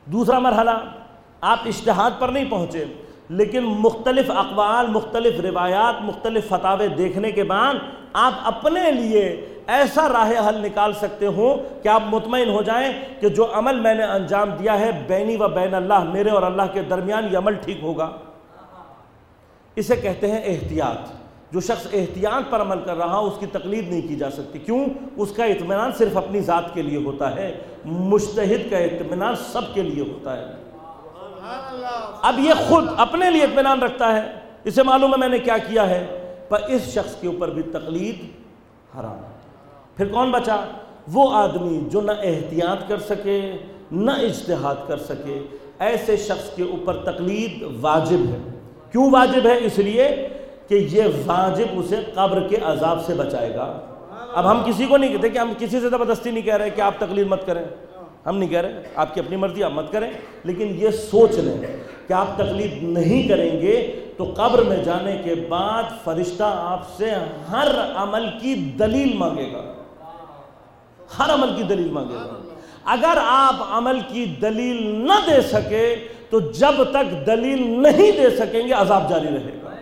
B: دوسرا مرحلہ، آپ اجتہاد پر نہیں پہنچے، لیکن مختلف اقوال، مختلف روایات، مختلف فتاوے دیکھنے کے بعد آپ اپنے لیے ایسا راہ حل نکال سکتے ہو کہ آپ مطمئن ہو جائیں کہ جو عمل میں نے انجام دیا ہے بینی و بین اللہ، میرے اور اللہ کے درمیان یہ عمل ٹھیک ہوگا۔ اسے کہتے ہیں احتیاط۔ جو شخص احتیاط پر عمل کر رہا اس کی تقلید نہیں کی جا سکتی، کیوں؟ اس کا اطمینان صرف اپنی ذات کے لیے ہوتا ہے، مجتہد کا اطمینان سب کے لیے ہوتا ہے۔ اب یہ خود اپنے لیے اطمینان رکھتا ہے، اسے معلوم ہے میں نے کیا کیا ہے، پر اس شخص کے اوپر بھی تقلید حرام ہے۔ پھر کون بچا؟ وہ آدمی جو نہ احتیاط کر سکے نہ اجتہاد کر سکے، ایسے شخص کے اوپر تقلید واجب ہے۔ کیوں واجب ہے؟ اس لیے کہ یہ واجب اسے قبر کے عذاب سے بچائے گا۔ اب ہم کسی کو نہیں کہتے کہ ہم کسی سے زبردستی نہیں کہہ رہے کہ آپ تقلید مت کریں، ہم نہیں کہہ رہے، آپ کی اپنی مرضی آپ مت کریں، لیکن یہ سوچ لیں کہ آپ تقلید نہیں کریں گے تو قبر میں جانے کے بعد فرشتہ آپ سے ہر عمل کی دلیل مانگے گا، ہر عمل کی دلیل مانگے گا۔ اگر آپ عمل کی دلیل نہ دے سکے تو جب تک دلیل نہیں دے سکیں گے عذاب جاری رہے گا،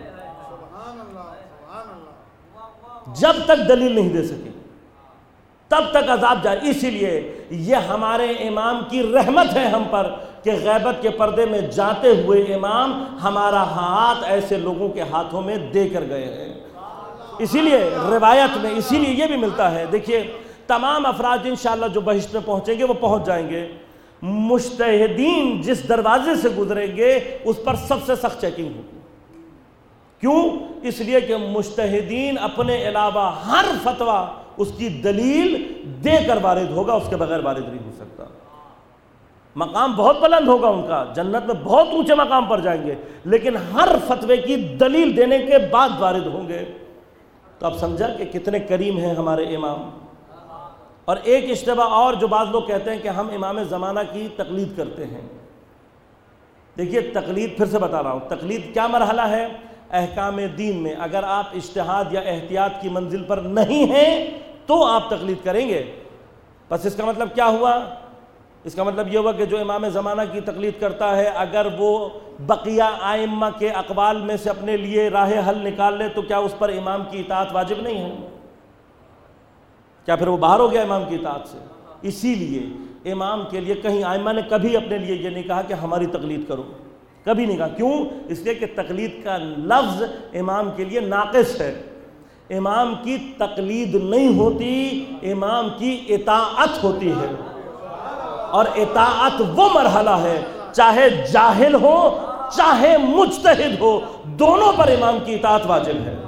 B: جب تک دلیل نہیں دے سکیں تب تک عذاب جاری۔ اسی لیے یہ ہمارے امام کی رحمت ہے ہم پر کہ غیبت کے پردے میں جاتے ہوئے امام ہمارا ہاتھ ایسے لوگوں کے ہاتھوں میں دے کر گئے ہیں۔ اسی لیے روایت میں اسی لیے یہ بھی ملتا ہے، دیکھیے تمام افراد انشاءاللہ جو بہشت میں پہنچیں گے وہ پہنچ جائیں گے، مجتہدین جس دروازے سے گزریں گے اس پر سب سے سخت چیکنگ ہوگی۔ کیوں؟ اس لیے کہ مجتہدین اپنے علاوہ ہر فتویٰ اس کی دلیل دے کر وارد ہوگا، اس کے بغیر وارد نہیں ہو سکتا۔ مقام بہت بلند ہوگا ان کا، جنت میں بہت اونچے مقام پر جائیں گے، لیکن ہر فتوے کی دلیل دینے کے بعد وارد ہوں گے۔ تو اب سمجھا کہ کتنے کریم ہیں ہمارے امام۔ اور ایک اشتباہ اور جو بعض لوگ کہتے ہیں کہ ہم امام زمانہ کی تقلید کرتے ہیں۔ دیکھیے تقلید پھر سے بتا رہا ہوں، تقلید کیا مرحلہ ہے؟ احکام دین میں اگر آپ اجتہاد یا احتیاط کی منزل پر نہیں ہیں تو آپ تقلید کریں گے۔ بس اس کا مطلب کیا ہوا؟ اس کا مطلب یہ ہوا کہ جو امام زمانہ کی تقلید کرتا ہے اگر وہ بقیہ ائمہ کے اقوال میں سے اپنے لیے راہ حل نکال لے تو کیا اس پر امام کی اطاعت واجب نہیں ہے؟ کیا پھر وہ باہر ہو گیا امام کی اطاعت سے؟ اسی لیے امام کے لیے کہیں ائمہ نے کبھی اپنے لیے یہ نہیں کہا کہ ہماری تقلید کرو، کبھی نہیں کہا۔ کیوں؟ اس لیے کہ تقلید کا لفظ امام کے لیے ناقص ہے۔ امام کی تقلید نہیں ہوتی، امام کی اطاعت ہوتی ہے، اور اطاعت وہ مرحلہ ہے چاہے جاہل ہو چاہے مجتہد ہو، دونوں پر امام کی اطاعت واجب ہے۔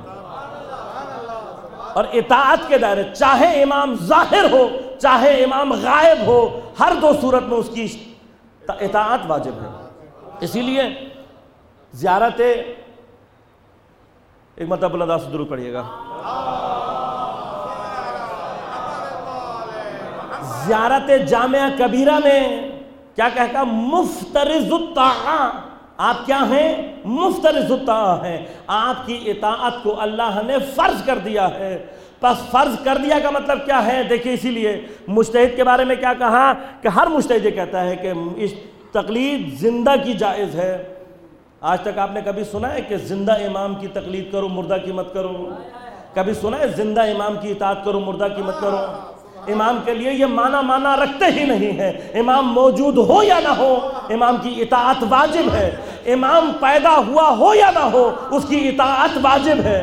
B: اور اطاعت کے دائرے چاہے امام ظاہر ہو چاہے امام غائب ہو، ہر دو صورت میں اس کی اطاعت واجب ہے۔ اسی لیے زیارت ایک مرتبہ بلند سے درود پڑھیے گا، زیارت جامعہ کبیرہ میں کیا کہتا؟ مفترض الطاعہ، آپ کیا ہیں؟ مفترض الطاعہ ہیں، آپ کی اطاعت کو اللہ نے فرض کر دیا ہے۔ پس فرض کر دیا کا مطلب کیا ہے؟ دیکھیں اسی لیے مجتہد کے بارے میں کیا کہا کہ ہر مجتہد یہ کہتا ہے کہ تقلید زندہ کی جائز ہے۔ آج تک آپ نے کبھی سنا ہے کہ زندہ امام کی تقلید کرو مردہ کی مت کرو؟ کبھی سنا ہے زندہ امام کی اطاعت کرو مردہ کی مت کرو؟ امام کے لیے یہ معنی معنی رکھتے ہی نہیں ہے۔ امام موجود ہو یا نہ ہو امام کی اطاعت واجب ہے، امام پیدا ہوا ہو یا نہ ہو اس کی اطاعت واجب ہے۔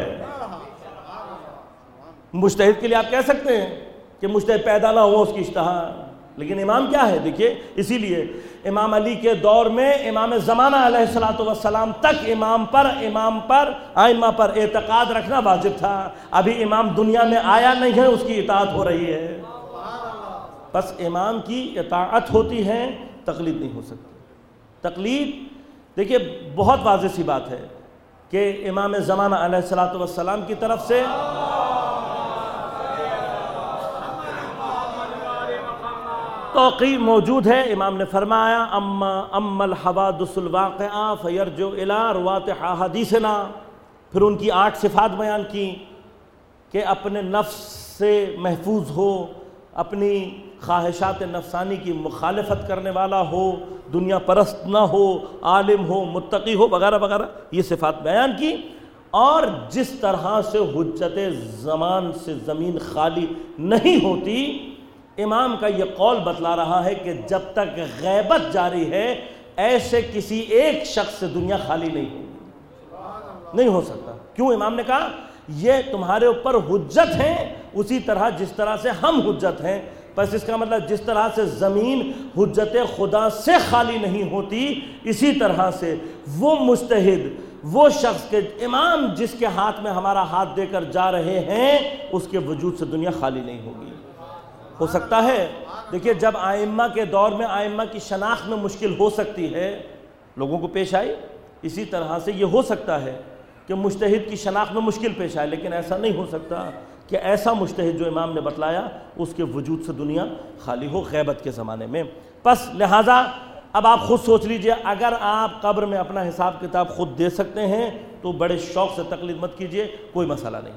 B: مجتہد کے لیے آپ کہہ سکتے ہیں کہ مجتہد پیدا نہ ہو اس کی اجتہاد، لیکن امام کیا ہے؟ دیکھیے اسی لیے امام علی کے دور میں امام زمانہ علیہ الصلوۃ والسلام تک امام پر امام پر ائمہ پر اعتقاد رکھنا واجب تھا۔ ابھی امام دنیا میں آیا نہیں ہے، اس کی اطاعت ہو رہی ہے۔ بس امام کی اطاعت ہوتی ہے، تقلید نہیں ہو سکتی۔ تقلید دیکھیے بہت واضح سی بات ہے کہ امام زمانہ علیہ الصلوۃ والسلام کی طرف سے توقیر موجود ہے۔ امام نے فرمایا اما اما الحوادث الواقعہ فیرجع الی رواۃ احادیثنا، پھر ان کی آٹھ صفات بیان کی کہ اپنے نفس سے محفوظ ہو، اپنی خواہشات نفسانی کی مخالفت کرنے والا ہو، دنیا پرست نہ ہو، عالم ہو، متقی ہو، وغیرہ وغیرہ، یہ صفات بیان کی۔ اور جس طرح سے حجت زمان سے زمین خالی نہیں ہوتی، امام کا یہ قول بتلا رہا ہے کہ جب تک غیبت جاری ہے ایسے کسی ایک شخص سے دنیا خالی نہیں ہوگی، نہیں ہو سکتا۔ کیوں؟ امام نے کہا یہ تمہارے اوپر حجت ہیں اسی طرح جس طرح سے ہم حجت ہیں۔ بس اس کا مطلب جس طرح سے زمین حجت خدا سے خالی نہیں ہوتی، اسی طرح سے وہ مجتہد، وہ شخص کے امام جس کے ہاتھ میں ہمارا ہاتھ دے کر جا رہے ہیں، اس کے وجود سے دنیا خالی نہیں ہوگی۔ ہو سکتا ہے، دیکھیے جب آئمہ کے دور میں آئمہ کی شناخت میں مشکل ہو سکتی ہے، لوگوں کو پیش آئی، اسی طرح سے یہ ہو سکتا ہے کہ مجتہد کی شناخت میں مشکل پیش آئے، لیکن ایسا نہیں ہو سکتا کہ ایسا مجتہد جو امام نے بتلایا اس کے وجود سے دنیا خالی ہو غیبت کے زمانے میں۔ پس لہٰذا اب آپ خود سوچ لیجئے، اگر آپ قبر میں اپنا حساب کتاب خود دے سکتے ہیں تو بڑے شوق سے تقلید مت کیجئے، کوئی مسئلہ نہیں۔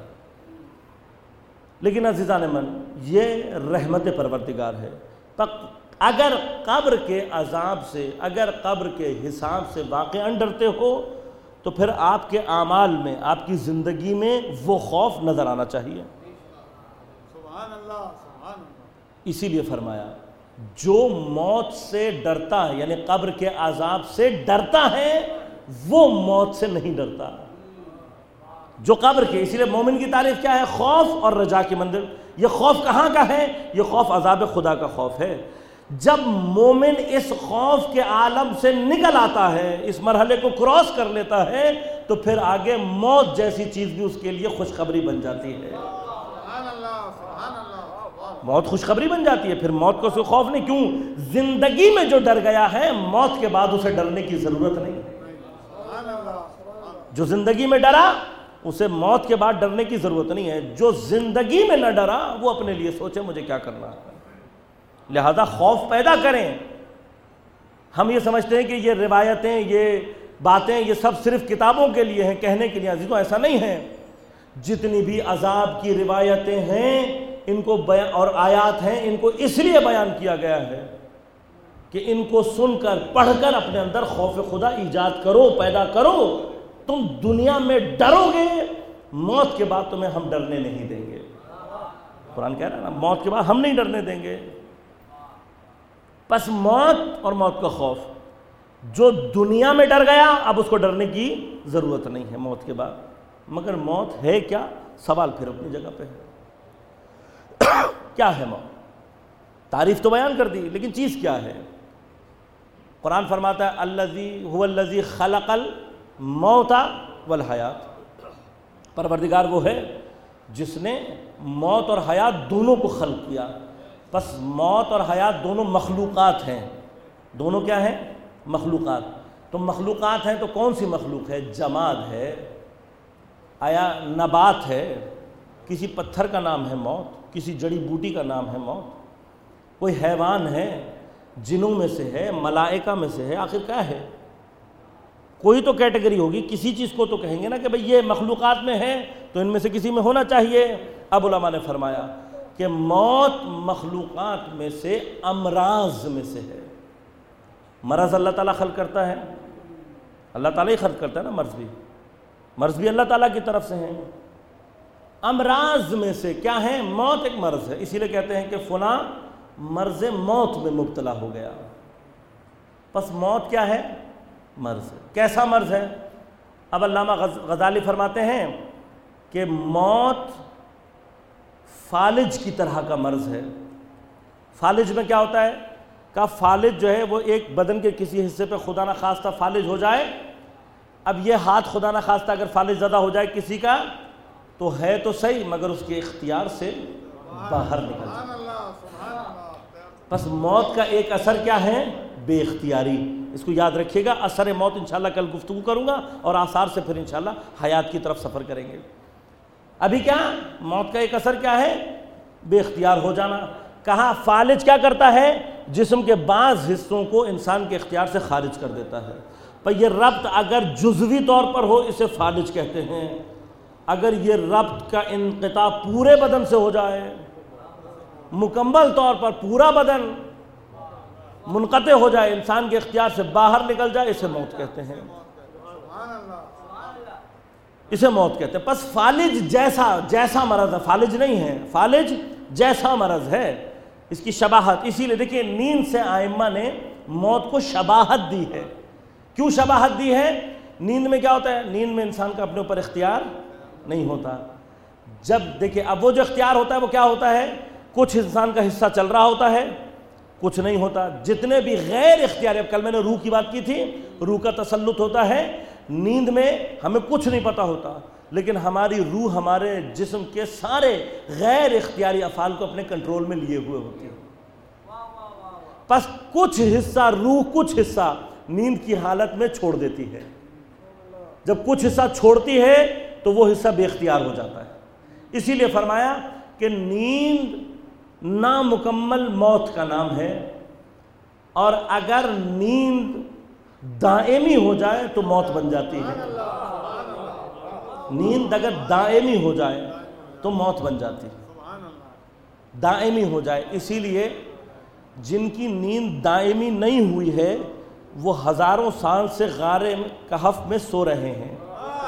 B: لیکن عزیزان من، یہ رحمت پروردگار ہے۔ اگر قبر کے عذاب سے، اگر قبر کے حساب سے واقعاً ڈرتے ہو تو پھر آپ کے اعمال میں، آپ کی زندگی میں وہ خوف نظر آنا چاہیے۔
A: سبحان اللہ، سبحان اللہ۔
B: اسی لیے فرمایا جو موت سے ڈرتا ہے، یعنی قبر کے عذاب سے ڈرتا ہے، وہ موت سے نہیں ڈرتا جو قبر کے۔ اسی لیے مومن کی تعریف کیا ہے؟ خوف اور رجا کی منزل۔ یہ خوف کہاں کا ہے؟ یہ خوف عذاب خدا کا خوف ہے۔ جب مومن اس خوف کے عالم سے نکل آتا ہے، اس مرحلے کو کراس کر لیتا ہے، تو پھر آگے موت جیسی چیز بھی اس کے لیے خوشخبری بن جاتی ہے۔
A: سبحان اللہ، سبحان اللہ۔
B: موت خوشخبری بن جاتی ہے، پھر موت کو سے خوف نہیں۔ کیوں؟ زندگی میں جو ڈر گیا ہے، موت کے بعد اسے ڈرنے کی ضرورت نہیں۔
A: سبحان اللہ۔
B: جو زندگی میں ڈرا اسے موت کے بعد ڈرنے کی ضرورت نہیں ہے۔ جو زندگی میں نہ ڈرا وہ اپنے لیے سوچے مجھے کیا کرنا ہے، لہذا خوف پیدا کریں۔ ہم یہ سمجھتے ہیں کہ یہ روایتیں، یہ باتیں، یہ سب صرف کتابوں کے لیے ہیں، کہنے کے لیے۔ عزیزوں ایسا نہیں ہے۔ جتنی بھی عذاب کی روایتیں ہیں ان کو بیان اور آیات ہیں، ان کو اس لیے بیان کیا گیا ہے کہ ان کو سن کر، پڑھ کر اپنے اندر خوف خدا ایجاد کرو، پیدا کرو۔ تم دنیا میں ڈرو گے، موت کے بعد تمہیں ہم ڈرنے نہیں دیں گے۔ قرآن کہہ رہا ہے نا، موت کے بعد ہم نہیں ڈرنے دیں گے۔ پس موت اور موت کا خوف، جو دنیا میں ڈر گیا اب اس کو ڈرنے کی ضرورت نہیں ہے موت کے بعد۔ مگر موت ہے کیا؟ سوال پھر اپنی جگہ پہ ہے۔ کیا ہے موت؟ تعریف تو بیان کر دی، لیکن چیز کیا ہے؟ قرآن فرماتا ہے الذی هو الذی خلق الموت والحیات، پروردگار وہ ہے جس نے موت اور حیات دونوں کو خلق کیا۔ بس موت اور حیات دونوں مخلوقات ہیں۔ دونوں کیا ہیں؟ مخلوقات۔ تو مخلوقات ہیں تو کون سی مخلوق ہے؟ جماد ہے، آیا نبات ہے، کسی پتھر کا نام ہے موت، کسی جڑی بوٹی کا نام ہے موت، کوئی حیوان ہے، جنوں میں سے ہے، ملائکہ میں سے ہے، آخر کیا ہے؟ کوئی تو کیٹیگری ہوگی، کسی چیز کو تو کہیں گے نا کہ بھئی یہ مخلوقات میں ہے تو ان میں سے کسی میں ہونا چاہیے۔ اب علماء نے فرمایا کہ موت مخلوقات میں سے امراض میں سے ہے۔ مرض اللہ تعالیٰ خلق کرتا ہے، اللہ تعالیٰ ہی خلق کرتا ہے نا، مرض بھی مرض بھی اللہ تعالیٰ کی طرف سے ہیں۔ امراض میں سے کیا ہے؟ موت ایک مرض ہے، اسی لیے کہتے ہیں کہ فلاں مرض موت میں مبتلا ہو گیا۔ پس موت کیا ہے؟ مرض ہے۔ کیسا مرض ہے؟ اب علامہ غزالی فرماتے ہیں کہ موت فالج کی طرح کا مرض ہے۔ فالج میں کیا ہوتا ہے؟ کہ فالج جو ہے وہ ایک بدن کے کسی حصے پہ خدا نہ خواستہ فالج ہو جائے۔ اب یہ ہاتھ خدا نہ خواستہ اگر فالج زدہ ہو جائے کسی کا تو ہے تو صحیح، مگر اس کے اختیار سے باہر نکل جائے۔ بس موت کا ایک اثر کیا ہے؟ بے اختیاری۔ اس کو یاد رکھیے گا، اثر موت انشاءاللہ کل گفتگو کروں گا، اور آثار سے پھر انشاءاللہ حیات کی طرف سفر کریں گے۔ ابھی کیا موت کا ایک اثر کیا ہے؟ بے اختیار ہو جانا۔ کہا فالج کیا کرتا ہے؟ جسم کے بعض حصوں کو انسان کے اختیار سے خارج کر دیتا ہے۔ پر یہ ربط اگر جزوی طور پر ہو اسے فالج کہتے ہیں، اگر یہ ربط کا انقطاع پورے بدن سے ہو جائے مکمل طور پر پورا بدن منقطع ہو جائے، انسان کے اختیار سے باہر نکل جائے، اسے موت کہتے ہیں، اسے موت کہتے ہیں۔ پس فالج جیسا جیسا مرض ہے، فالج نہیں ہے، فالج جیسا مرض ہے، اس کی شباہت، اسی لیے دیکھیں نیند سے آئمہ نے موت کو شباہت دی ہے۔ کیوں شباہت دی ہے؟ نیند میں کیا ہوتا ہے؟ نیند میں انسان کا اپنے اوپر اختیار نہیں ہوتا۔ جب دیکھیں اب وہ جو اختیار ہوتا ہے وہ کیا ہوتا ہے؟ کچھ انسان کا حصہ چل رہا ہوتا ہے، کچھ نہیں ہوتا۔ جتنے بھی غیر اختیاری، اب کل میں نے روح کی بات کی تھی، روح کا تسلط ہوتا ہے۔ نیند میں ہمیں کچھ نہیں پتا ہوتا، لیکن ہماری روح ہمارے جسم کے سارے غیر اختیاری افعال کو اپنے کنٹرول میں لیے ہوئے ہوتی ہے۔ پس کچھ حصہ روح کچھ حصہ نیند کی حالت میں چھوڑ دیتی ہے۔ جب کچھ حصہ چھوڑتی ہے تو وہ حصہ بے اختیار ہو جاتا ہے۔ اسی لیے فرمایا کہ نیند نامکمل موت کا نام ہے، اور اگر نیند دائمی ہو جائے تو موت بن جاتی ہے۔ نیند اگر دائمی ہو جائے تو موت بن جاتی ہے، دائمی ہو جائے۔ اسی لیے جن کی نیند دائمی نہیں ہوئی ہے وہ ہزاروں سال سے غار کہف میں سو رہے ہیں۔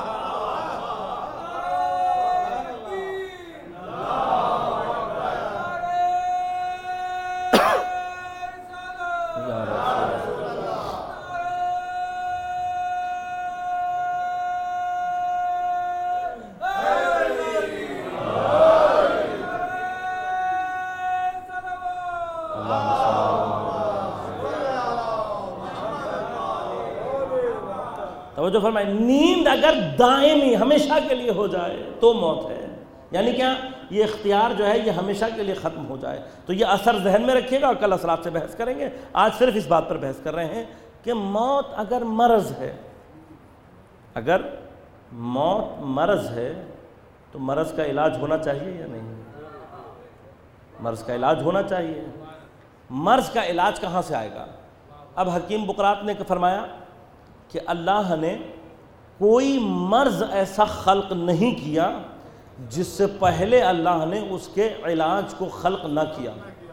B: توجہ فرمائے، نیند اگر دائمی ہمیشہ کے لیے ہو جائے تو موت ہے، یعنی کیا؟ یہ اختیار جو ہے یہ ہمیشہ کے لیے ختم ہو جائے۔ تو یہ اثر ذہن میں رکھیے گا، اور کل اثرات سے بحث کریں گے۔ آج صرف اس بات پر بحث کر رہے ہیں کہ موت اگر مرض ہے، اگر موت مرض ہے تو مرض کا علاج ہونا چاہیے یا نہیں؟ مرض کا علاج ہونا چاہیے۔ مرض کا علاج کہاں سے آئے گا؟ اب حکیم بقراط نے فرمایا کہ اللہ نے کوئی مرض ایسا خلق نہیں کیا جس سے پہلے اللہ نے اس کے علاج کو خلق نہ کیا۔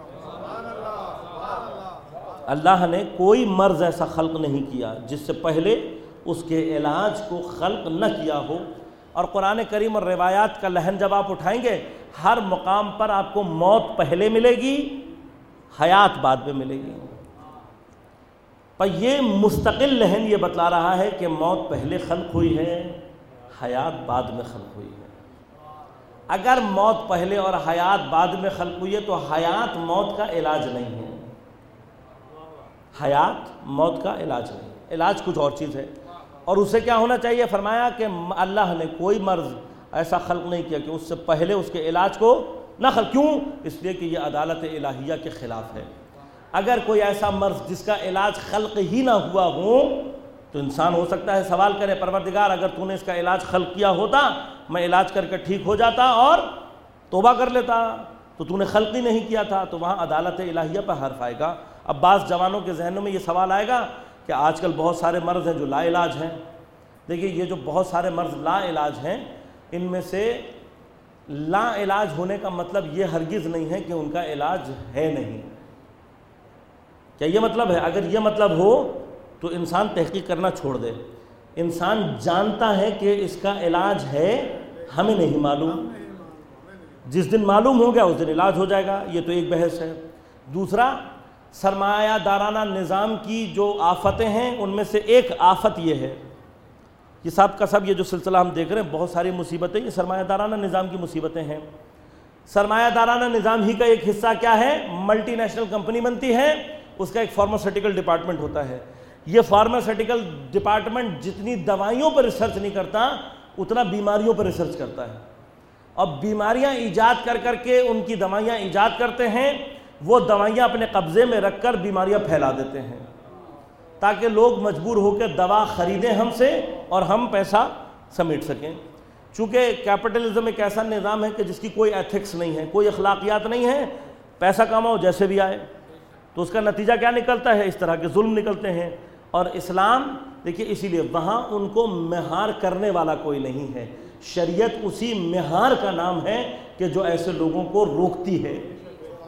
B: اللہ نے کوئی مرض ایسا خلق نہیں کیا جس سے پہلے اس کے علاج کو خلق نہ کیا ہو۔ اور قرآن کریم اور روایات کا لحن جب آپ اٹھائیں گے، ہر مقام پر آپ کو موت پہلے ملے گی، حیات بعد میں ملے گی۔ پر یہ مستقل لحن یہ بتلا رہا ہے کہ موت پہلے خلق ہوئی ہے، حیات بعد میں خلق ہوئی ہے۔ اگر موت پہلے اور حیات بعد میں خلق ہوئی ہے تو حیات موت کا علاج نہیں ہے، حیات موت کا علاج نہیں، علاج کچھ اور چیز ہے۔ اور اسے کیا ہونا چاہیے؟ فرمایا کہ اللہ نے کوئی مرض ایسا خلق نہیں کیا کہ اس سے پہلے اس کے علاج کو نہ خلق۔ کیوں؟ اس لیے کہ یہ عدالت الہیہ کے خلاف ہے۔ اگر کوئی ایسا مرض جس کا علاج خلق ہی نہ ہوا ہو تو انسان ہو سکتا ہے سوال کرے، پروردگار اگر تو نے اس کا علاج خلق کیا ہوتا، میں علاج کر کے ٹھیک ہو جاتا اور توبہ کر لیتا، تو تو نے خلق ہی نہیں کیا تھا، تو وہاں عدالت الہیہ پہ حرف آئے گا۔ اب بعض جوانوں کے ذہنوں میں یہ سوال آئے گا کہ آج کل بہت سارے مرض ہیں جو لا علاج ہیں۔ دیکھیے یہ جو بہت سارے مرض لا علاج ہیں، ان میں سے لا علاج ہونے کا مطلب یہ ہرگز نہیں ہے کہ ان کا علاج ہے نہیں۔ کیا یہ مطلب ہے؟ اگر یہ مطلب ہو تو انسان تحقیق کرنا چھوڑ دے۔ انسان جانتا ہے کہ اس کا علاج ہے، ہمیں نہیں معلوم، جس دن معلوم ہو گیا اس دن علاج ہو جائے گا۔ یہ تو ایک بحث ہے۔ دوسرا، سرمایہ دارانہ نظام کی جو آفتیں ہیں ان میں سے ایک آفت یہ ہے، یہ سب کا سب یہ جو سلسلہ ہم دیکھ رہے ہیں، بہت ساری مصیبتیں یہ سرمایہ دارانہ نظام کی مصیبتیں ہیں۔ سرمایہ دارانہ نظام ہی کا ایک حصہ کیا ہے؟ ملٹی نیشنل کمپنی بنتی ہے، اس کا ایک فارماسیوٹیکل ڈپارٹمنٹ ہوتا ہے۔ یہ فارماسیوٹیکل ڈپارٹمنٹ جتنی دوائیوں پر ریسرچ نہیں کرتا اتنا بیماریوں پر ریسرچ کرتا ہے، اور بیماریاں ایجاد کر کر کے ان کی دوائیاں ایجاد کرتے ہیں، وہ دوائیاں اپنے قبضے میں رکھ کر بیماریاں پھیلا دیتے ہیں تاکہ لوگ مجبور ہو کے دوا خریدیں ہم سے اور ہم پیسہ سمیٹ سکیں۔ چونکہ کیپٹلزم ایک ایسا نظام ہے کہ جس کی کوئی ایتھکس نہیں ہے، کوئی اخلاقیات نہیں ہے، پیسہ کماؤ جیسے بھی آئے، تو اس کا نتیجہ کیا نکلتا ہے؟ اس طرح کے ظلم نکلتے ہیں۔ اور اسلام دیکھیے اسی لیے وہاں ان کو مہار کرنے والا کوئی نہیں ہے، شریعت اسی مہار کا نام ہے کہ جو ایسے لوگوں کو روکتی ہے۔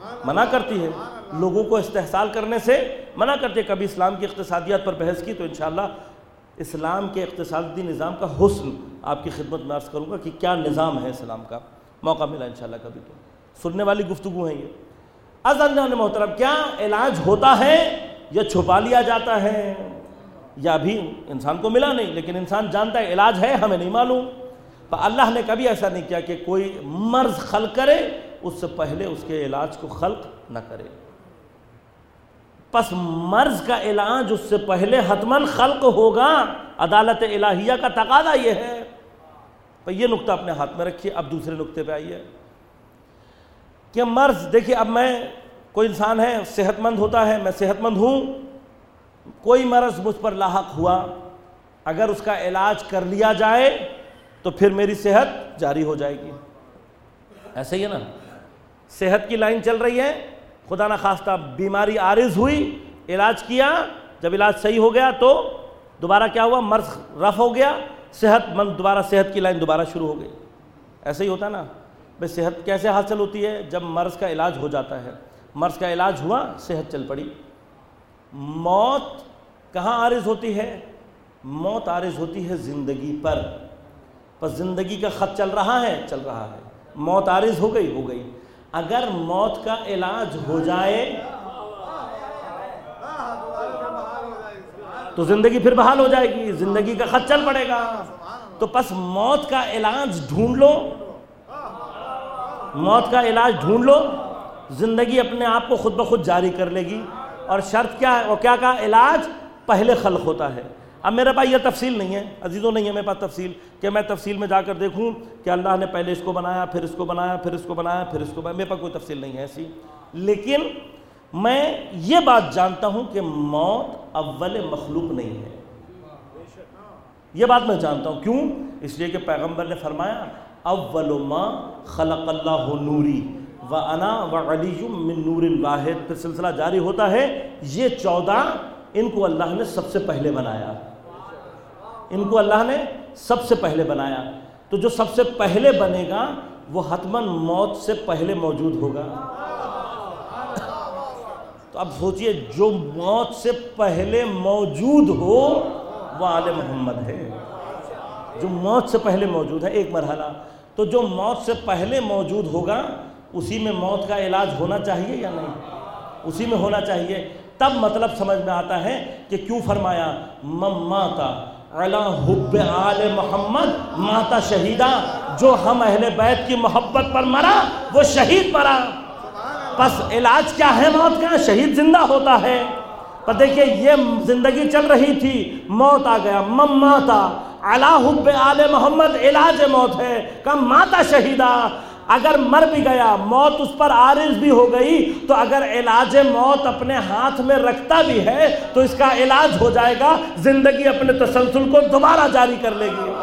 B: منع کرتی ہے، لوگوں کو استحصال کرنے سے منع کرتی ہے۔ کبھی اسلام کی اقتصادیات پر بحث کی تو انشاءاللہ اسلام کے اقتصادی نظام کا حسن آپ کی خدمت میں عرض کروں گا کہ کیا نظام ہے اسلام کا، موقع ملا انشاءاللہ کبھی تو۔ سننے والی گفتگو ہیں یہ۔ عزیزان محترم، کیا علاج ہوتا ہے یا چھپا لیا جاتا ہے، یا ابھی انسان کو ملا نہیں لیکن انسان جانتا ہے علاج ہے، ہمیں نہیں معلوم۔ تو اللہ نے کبھی ایسا نہیں کیا کہ کوئی مرض خلق کرے اس سے پہلے اس کے علاج کو خلق نہ کرے، پس مرض کا علاج اس سے پہلے حتماً خلق ہوگا، عدالت الہیہ کا تقاضا یہ ہے۔ تو یہ نقطہ اپنے ہاتھ میں رکھیے۔ اب دوسرے نقطے پہ آئیے کہ مرض، دیکھیے اب میں، کوئی انسان ہے صحت مند ہوتا ہے، میں صحت مند ہوں، کوئی مرض مجھ پر لاحق ہوا، اگر اس کا علاج کر لیا جائے تو پھر میری صحت جاری ہو جائے گی، ایسے ہی ہے نا؟ صحت کی لائن چل رہی ہے، خدا نخواستہ بیماری عارض ہوئی، علاج کیا، جب علاج صحیح ہو گیا تو دوبارہ کیا ہوا، مرض رفع ہو گیا، صحت مند دوبارہ صحت کی لائن دوبارہ شروع ہو گئی۔ ایسے ہی ہوتا ہے نا بھئی، صحت کیسے حاصل ہوتی ہے؟ جب مرض کا علاج ہو جاتا ہے، مرض کا علاج ہوا، صحت چل پڑی۔ موت کہاں عارض ہوتی ہے؟ موت عارض ہوتی ہے زندگی پر، پس زندگی کا خط چل رہا ہے، چل رہا ہے، موت عارض ہو گئی، ہو گئی۔ اگر موت کا علاج ہو جائے تو زندگی پھر بحال ہو جائے گی، زندگی کا خط چل پڑے گا۔ تو پس موت کا علاج ڈھونڈ لو، موت کا علاج ڈھونڈ لو، زندگی اپنے آپ کو خود بخود جاری کر لے گی۔ اور شرط کیا ہے؟ اور کیا کہا؟ علاج پہلے خلق ہوتا ہے۔ اب میرے پاس یہ تفصیل نہیں ہے عزیزوں، نہیں ہے میرے پاس تفصیل کہ میں تفصیل میں جا کر دیکھوں کہ اللہ نے پہلے اس کو بنایا، پھر اس کو بنایا، پھر اس کو بنایا، پھر اس کو بنایا، میرے پاس کوئی تفصیل نہیں ہے ایسی۔ لیکن میں یہ بات جانتا ہوں کہ موت اول مخلوق نہیں ہے، یہ بات میں جانتا ہوں۔ کیوں؟ اس لیے کہ پیغمبر نے فرمایا اول ما خلق اللہ نوری وانا وعلی من نور واحد، پھر سلسلہ جاری ہوتا ہے۔ یہ چودہ ان کو اللہ نے سب سے پہلے بنایا، ان کو اللہ نے سب سے پہلے بنایا۔ تو جو سب سے پہلے بنے گا وہ حتماً موت سے پہلے موجود ہوگا۔ تو اب سوچئے، جو موت سے پہلے موجود ہو وہ آل محمد ہے، جو موت سے پہلے موجود ہے، ایک مرحلہ۔ تو جو موت سے پہلے موجود ہوگا اسی میں موت کا علاج ہونا چاہیے یا نہیں؟ اسی میں ہونا چاہیے۔ تب مطلب سمجھ میں آتا ہے کہ کیوں فرمایا من مات علی حب آل محمد مات شہیدا، جو ہم اہل بیت کی محبت پر مرا وہ شہید مرا۔ پس علاج کیا ہے موت کا؟ شہید زندہ ہوتا ہے۔ پر دیکھیں یہ زندگی چل رہی تھی، موت آ گیا، من مات علی حب آل محمد، علاج موت ہے کہ مات شہیدا۔ اگر مر بھی گیا، موت اس پر عارض بھی ہو گئی، تو اگر علاج موت اپنے ہاتھ میں رکھتا بھی ہے تو اس کا علاج ہو جائے گا، زندگی اپنے تسلسل کو دوبارہ جاری کر لے گی۔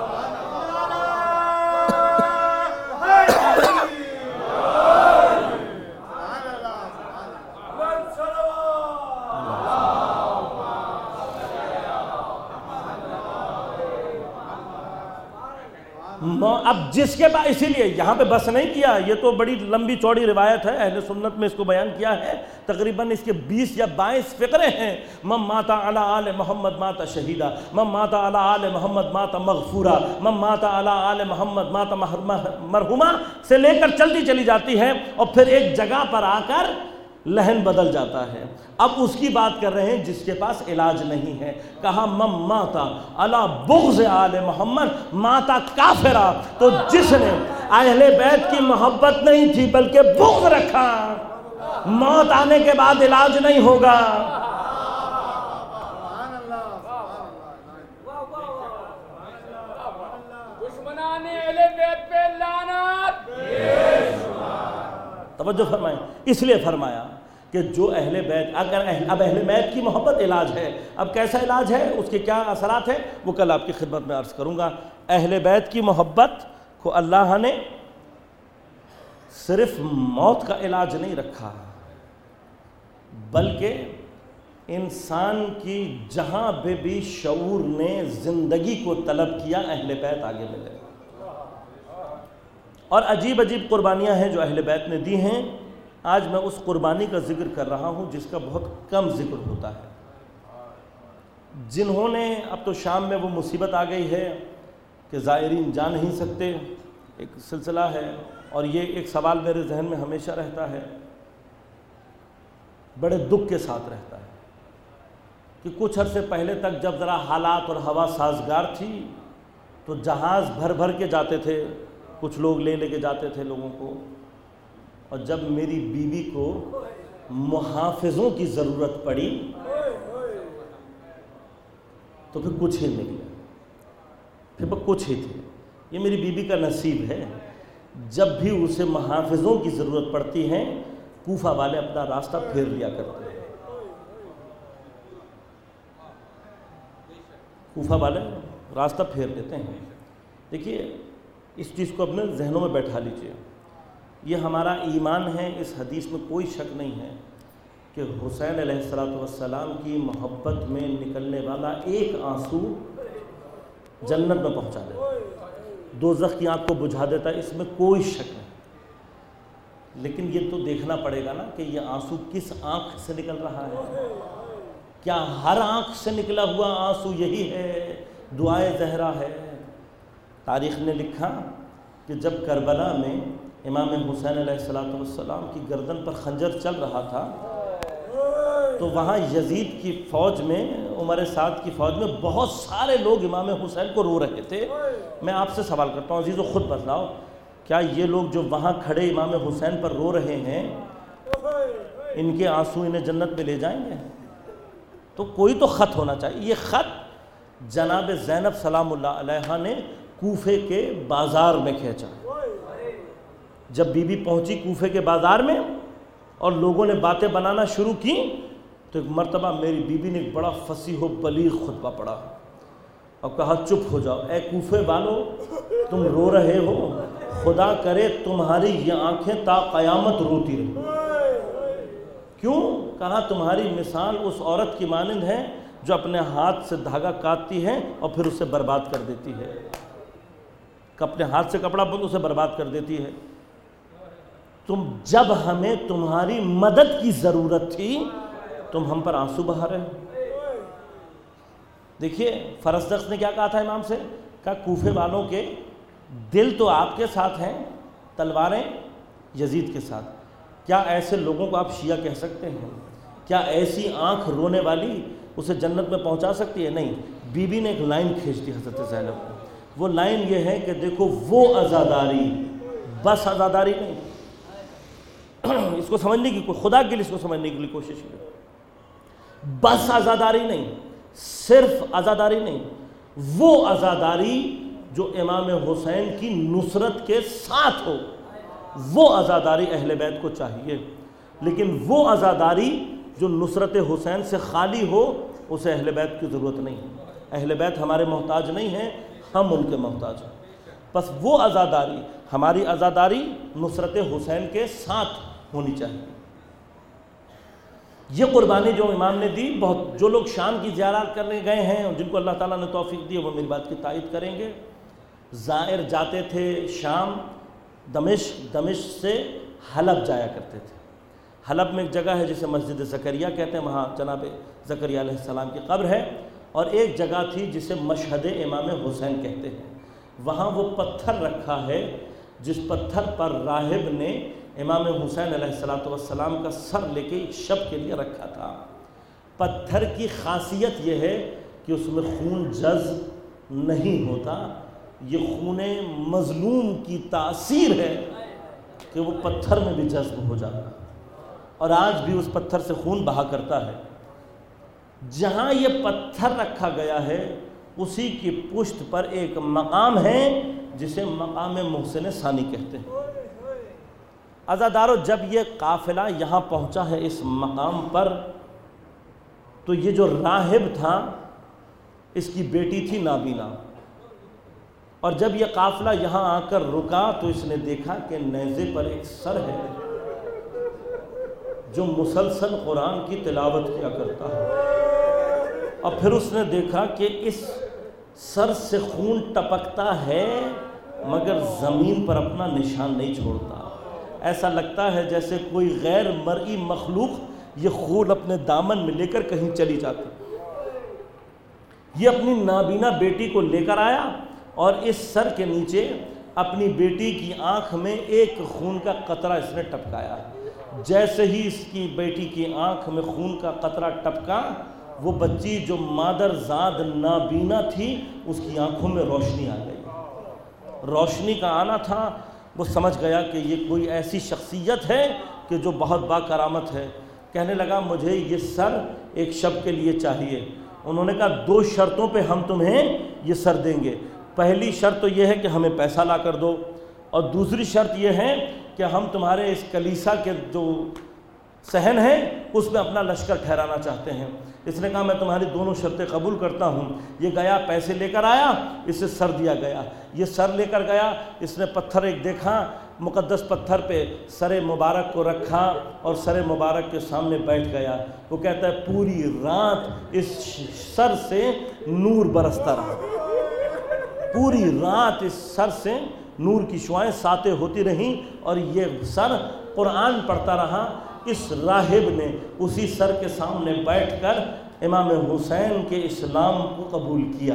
B: اب جس کے بعد، اسی لیے یہاں پہ بس نہیں کیا، یہ تو بڑی لمبی چوڑی روایت ہے، اہل سنت میں اس کو بیان کیا ہے، تقریباً اس کے بیس یا بائیس فقرے ہیں۔ من مات علی آل محمد مات شہیدا، من مات علی آل محمد مات مغفورا، من مات علی آل محمد مات مرحوما، سے لے کر چلتی چلی جاتی ہے، اور پھر ایک جگہ پر آ کر لہن بدل جاتا ہے۔ اب اس کی بات کر رہے ہیں جس کے پاس علاج نہیں ہے۔ کہا من ماتا علی بغض آل محمد ماتا کافرا، تو جس نے اہل بیت کی محبت نہیں تھی بلکہ بغض رکھا، موت آنے کے بعد علاج نہیں ہوگا۔
C: دشمنان اہل بیت پہ لعنت۔
B: توجہ فرمائیں، اس لیے فرمایا کہ جو اہل بیت، اگر اہل اب اہل بیت کی محبت علاج ہے، اب کیسا علاج ہے، اس کے کیا اثرات ہیں، وہ کل آپ کی خدمت میں عرض کروں گا۔ اہل بیت کی محبت کو اللہ نے صرف موت کا علاج نہیں رکھا، بلکہ انسان کی جہاں پہ بھی شعور نے زندگی کو طلب کیا، اہل بیت آگے ملے۔ اور عجیب عجیب قربانیاں ہیں جو اہل بیت نے دی ہیں، آج میں اس قربانی کا ذکر کر رہا ہوں جس کا بہت کم ذکر ہوتا ہے. جنہوں نے، اب تو شام میں وہ مصیبت آ گئی ہے کہ زائرین جا نہیں سکتے، ایک سلسلہ ہے، اور یہ ایک سوال میرے ذہن میں ہمیشہ رہتا ہے، بڑے دکھ کے ساتھ رہتا ہے کہ کچھ عرصے پہلے تک جب ذرا حالات اور ہوا سازگار تھی تو جہاز بھر بھر کے جاتے تھے، کچھ لوگ لے لے کے جاتے تھے لوگوں کو، اور جب میری بیوی کو محافظوں کی ضرورت پڑی تو پھر کچھ ہی نہیں گیا، پھر وہ کچھ ہی تھے. یہ میری بیوی کا نصیب ہے، جب بھی اسے محافظوں کی ضرورت پڑتی ہے کوفہ والے اپنا راستہ پھیر لیا کرتے ہیں. کوفہ والے راستہ پھیر لیتے ہیں. دیکھیے اس چیز کو اپنے ذہنوں میں بیٹھا لیجئے، یہ ہمارا ایمان ہے، اس حدیث میں کوئی شک نہیں ہے کہ حسین علیہ الصلوۃ والسلام کی محبت میں نکلنے والا ایک آنسو جنت میں پہنچا دیتا، دوزخ کی آنکھ کو بجھا دیتا ہے، اس میں کوئی شک نہیں. لیکن یہ تو دیکھنا پڑے گا نا کہ یہ آنسو کس آنکھ سے نکل رہا ہے. کیا ہر آنکھ سے نکلا ہوا آنسو یہی ہے دعائے زہرا ہے؟ تاریخ نے لکھا کہ جب کربلا میں امام حسین علیہ الصلوۃ والسلام کی گردن پر خنجر چل رہا تھا تو وہاں یزید کی فوج میں، عمر سعد کی فوج میں بہت سارے لوگ امام حسین کو رو رہے تھے. میں آپ سے سوال کرتا ہوں عزیزو، خود بتلاؤ کیا یہ لوگ جو وہاں کھڑے امام حسین پر رو رہے ہیں ان کے آنسو انہیں جنت میں لے جائیں گے؟ تو کوئی تو خط ہونا چاہیے. یہ خط جناب زینب سلام اللہ علیہا نے کوفے کے بازار میں کھینچا. جب بی بی پہنچی کوفے کے بازار میں اور لوگوں نے باتیں بنانا شروع کی تو ایک مرتبہ میری بی بی نے ایک بڑا فصیح و بلیغ خطبہ پڑھا اور کہا چپ ہو جاؤ، اے کوفے والو تم رو رہے ہو، خدا کرے تمہاری یہ آنکھیں تا قیامت روتی رہیں. کیوں؟ کہا تمہاری مثال اس عورت کی مانند ہے جو اپنے ہاتھ سے دھاگا کاٹتی ہے اور پھر اسے برباد کر دیتی ہے، اپنے ہاتھ سے کپڑا بند اسے برباد کر دیتی ہے. تم جب ہمیں تمہاری مدد کی ضرورت تھی تم ہم پر آنسو بہا رہے ہو. دیکھیے فرزدق نے کیا کہا تھا امام سے، کہا کوفے والوں کے دل تو آپ کے ساتھ ہیں، تلواریں یزید کے ساتھ. کیا ایسے لوگوں کو آپ شیعہ کہہ سکتے ہیں؟ کیا ایسی آنکھ رونے والی اسے جنت میں پہنچا سکتی ہے؟ نہیں. بی بی نے ایک لائن کھینچ دی حضرت زینب کو، وہ لائن یہ ہے کہ دیکھو وہ عزاداری، بس عزاداری نہیں، اس کو سمجھنے کی کوئی خدا کے لیے اس کو سمجھنے کے لیے کوشش کریں، بس عزاداری نہیں، صرف عزاداری نہیں، وہ عزاداری جو امام حسین کی نصرت کے ساتھ ہو، وہ عزاداری اہل بیت کو چاہیے. لیکن وہ عزاداری جو نصرت حسین سے خالی ہو اسے اہل بیت کی ضرورت نہیں. اہل بیت ہمارے محتاج نہیں ہیں، ہم ان کے محتاج ہیں. بس وہ عزاداری، ہماری عزاداری نصرت حسین کے ساتھ ہونی چاہیے. یہ قربانی جو امام نے دی، بہت جو لوگ شام کی زیارت کرنے گئے ہیں جن کو اللہ تعالیٰ نے توفیق دی وہ میری بات کی تائید کریں گے. زائر جاتے تھے شام، دمشق، دمشق سے حلب جایا کرتے تھے. حلب میں ایک جگہ ہے جسے مسجد زکریہ کہتے ہیں، وہاں جناب زکریہ علیہ السلام کی قبر ہے. اور ایک جگہ تھی جسے مشہد امام حسین کہتے ہیں، وہاں وہ پتھر رکھا ہے جس پتھر پر راہب نے امام حسین علیہ السلام کا سر لے کے ایک شب کے لیے رکھا تھا. پتھر کی خاصیت یہ ہے کہ اس میں خون جذب نہیں ہوتا، یہ خون مظلوم کی تاثیر ہے کہ وہ پتھر میں بھی جذب ہو جاتا، اور آج بھی اس پتھر سے خون بہا کرتا ہے. جہاں یہ پتھر رکھا گیا ہے اسی کی پشت پر ایک مقام ہے جسے مقام محسن ثانی کہتے ہیں. عزادارو، جب یہ قافلہ یہاں پہنچا ہے اس مقام پر تو یہ جو راہب تھا اس کی بیٹی تھی نابینا، اور جب یہ قافلہ یہاں آ کر رکا تو اس نے دیکھا کہ نیزے پر ایک سر ہے جو مسلسل قرآن کی تلاوت کیا کرتا ہے، اور پھر اس نے دیکھا کہ اس سر سے خون ٹپکتا ہے مگر زمین پر اپنا نشان نہیں چھوڑتا. ایسا لگتا ہے جیسے کوئی غیر مرئی مخلوق یہ خون اپنے دامن میں لے کر کہیں چلی جاتی۔ یہ اپنی نابینا بیٹی کو لے کر آیا اور اس سر کے نیچے اپنی بیٹی کی آنکھ میں ایک خون کا قطرہ اس نے ٹپکایا۔ جیسے ہی اس کی بیٹی کی آنکھ میں خون کا قطرہ ٹپکا، وہ بچی جو مادر زاد نابینا تھی اس کی آنکھوں میں روشنی آ گئی۔ روشنی کا آنا تھا، وہ سمجھ گیا کہ یہ کوئی ایسی شخصیت ہے کہ جو بہت با کرامت ہے۔ کہنے لگا مجھے یہ سر ایک شب کے لیے چاہیے۔ انہوں نے کہا دو شرطوں پہ ہم تمہیں یہ سر دیں گے۔ پہلی شرط تو یہ ہے کہ ہمیں پیسہ لا کر دو، اور دوسری شرط یہ ہے کہ ہم تمہارے اس کلیسا کے جو صحن ہے اس میں اپنا لشکر ٹھہرانا چاہتے ہیں۔ اس نے کہا میں تمہاری دونوں شرطیں قبول کرتا ہوں۔ یہ گیا پیسے لے کر آیا، اسے سر دیا گیا۔ یہ سر لے کر گیا، اس نے پتھر ایک دیکھا، مقدس پتھر پہ سر مبارک کو رکھا اور سر مبارک کے سامنے بیٹھ گیا۔ وہ کہتا ہے پوری رات اس سر سے نور برستا رہا، پوری رات اس سر سے نور کی شعائیں ساطع ہوتی رہیں اور یہ سر قرآن پڑھتا رہا۔ اس راہب نے اسی سر کے سامنے بیٹھ کر امام حسین کے اسلام کو قبول کیا۔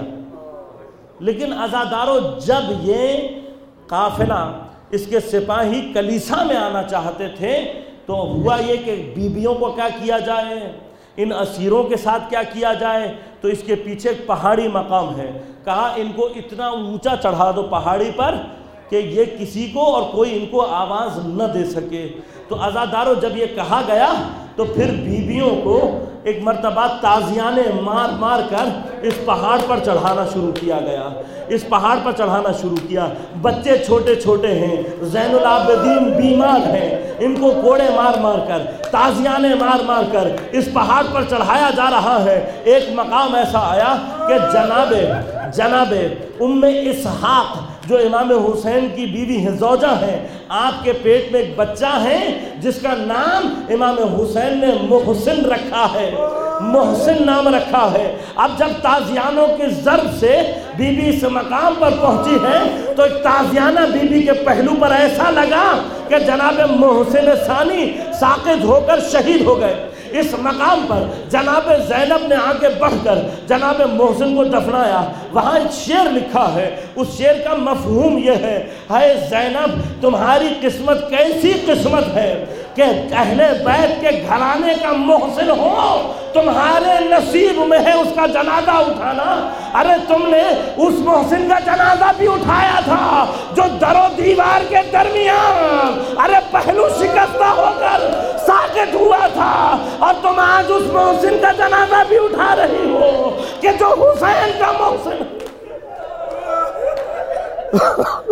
B: لیکن عزادارو، جب یہ قافلہ اس کے سپاہی کلیسا میں آنا چاہتے تھے تو ہوا یہ کہ بیبیوں کو کیا کیا جائے، ان اسیروں کے ساتھ کیا کیا جائے، تو اس کے پیچھے ایک پہاڑی مقام ہے۔ کہا ان کو اتنا اونچا چڑھا دو پہاڑی پر کہ یہ کسی کو اور کوئی ان کو آواز نہ دے سکے۔ تو عزادارو، جب یہ کہا گیا تو پھر بیبیوں کو ایک مرتبہ تازیانے مار مار کر اس پہاڑ پر چڑھانا شروع کیا گیا، اس پہاڑ پر چڑھانا شروع کیا۔ بچے چھوٹے چھوٹے ہیں، زین العابدین بیمار ہیں، ان کو کوڑے مار مار کر، تازیانے مار مار کر اس پہاڑ پر چڑھایا جا رہا ہے۔ ایک مقام ایسا آیا کہ جناب جناب ام اسحاق جو امام حسین کی بیوی ہیں، زوجہ ہیں، آپ کے پیٹ میں ایک بچہ ہے جس کا نام امام حسین نے محسن رکھا ہے، محسن نام رکھا ہے۔ اب جب تازیانوں کی ضرب سے بی بی اس مقام پر پہنچی ہے تو ایک تازیانہ بی بی کے پہلو پر ایسا لگا کہ جناب محسن ثانی ساقط ہو کر شہید ہو گئے۔ اس مقام پر جناب زینب نے آگے بڑھ کر جناب محسن کو دفنایا۔ وہاں ایک شعر لکھا ہے، اس شعر کا مفہوم یہ ہے، ہے زینب تمہاری قسمت کیسی قسمت ہے کہ اہل بیت کے گھرانے کا محسن ہو، تمہارے نصیب میں ہے اس کا جنازہ اٹھانا۔ ارے تم نے اس محسن کا جنازہ بھی اٹھایا تھا جو در و دیوار کے درمیان ارے پہلو شکستہ ہو کر ساقط ہوا تھا، اور تم آج اس محسن کا جنازہ بھی اٹھا رہی ہو کہ جو حسین کا محسن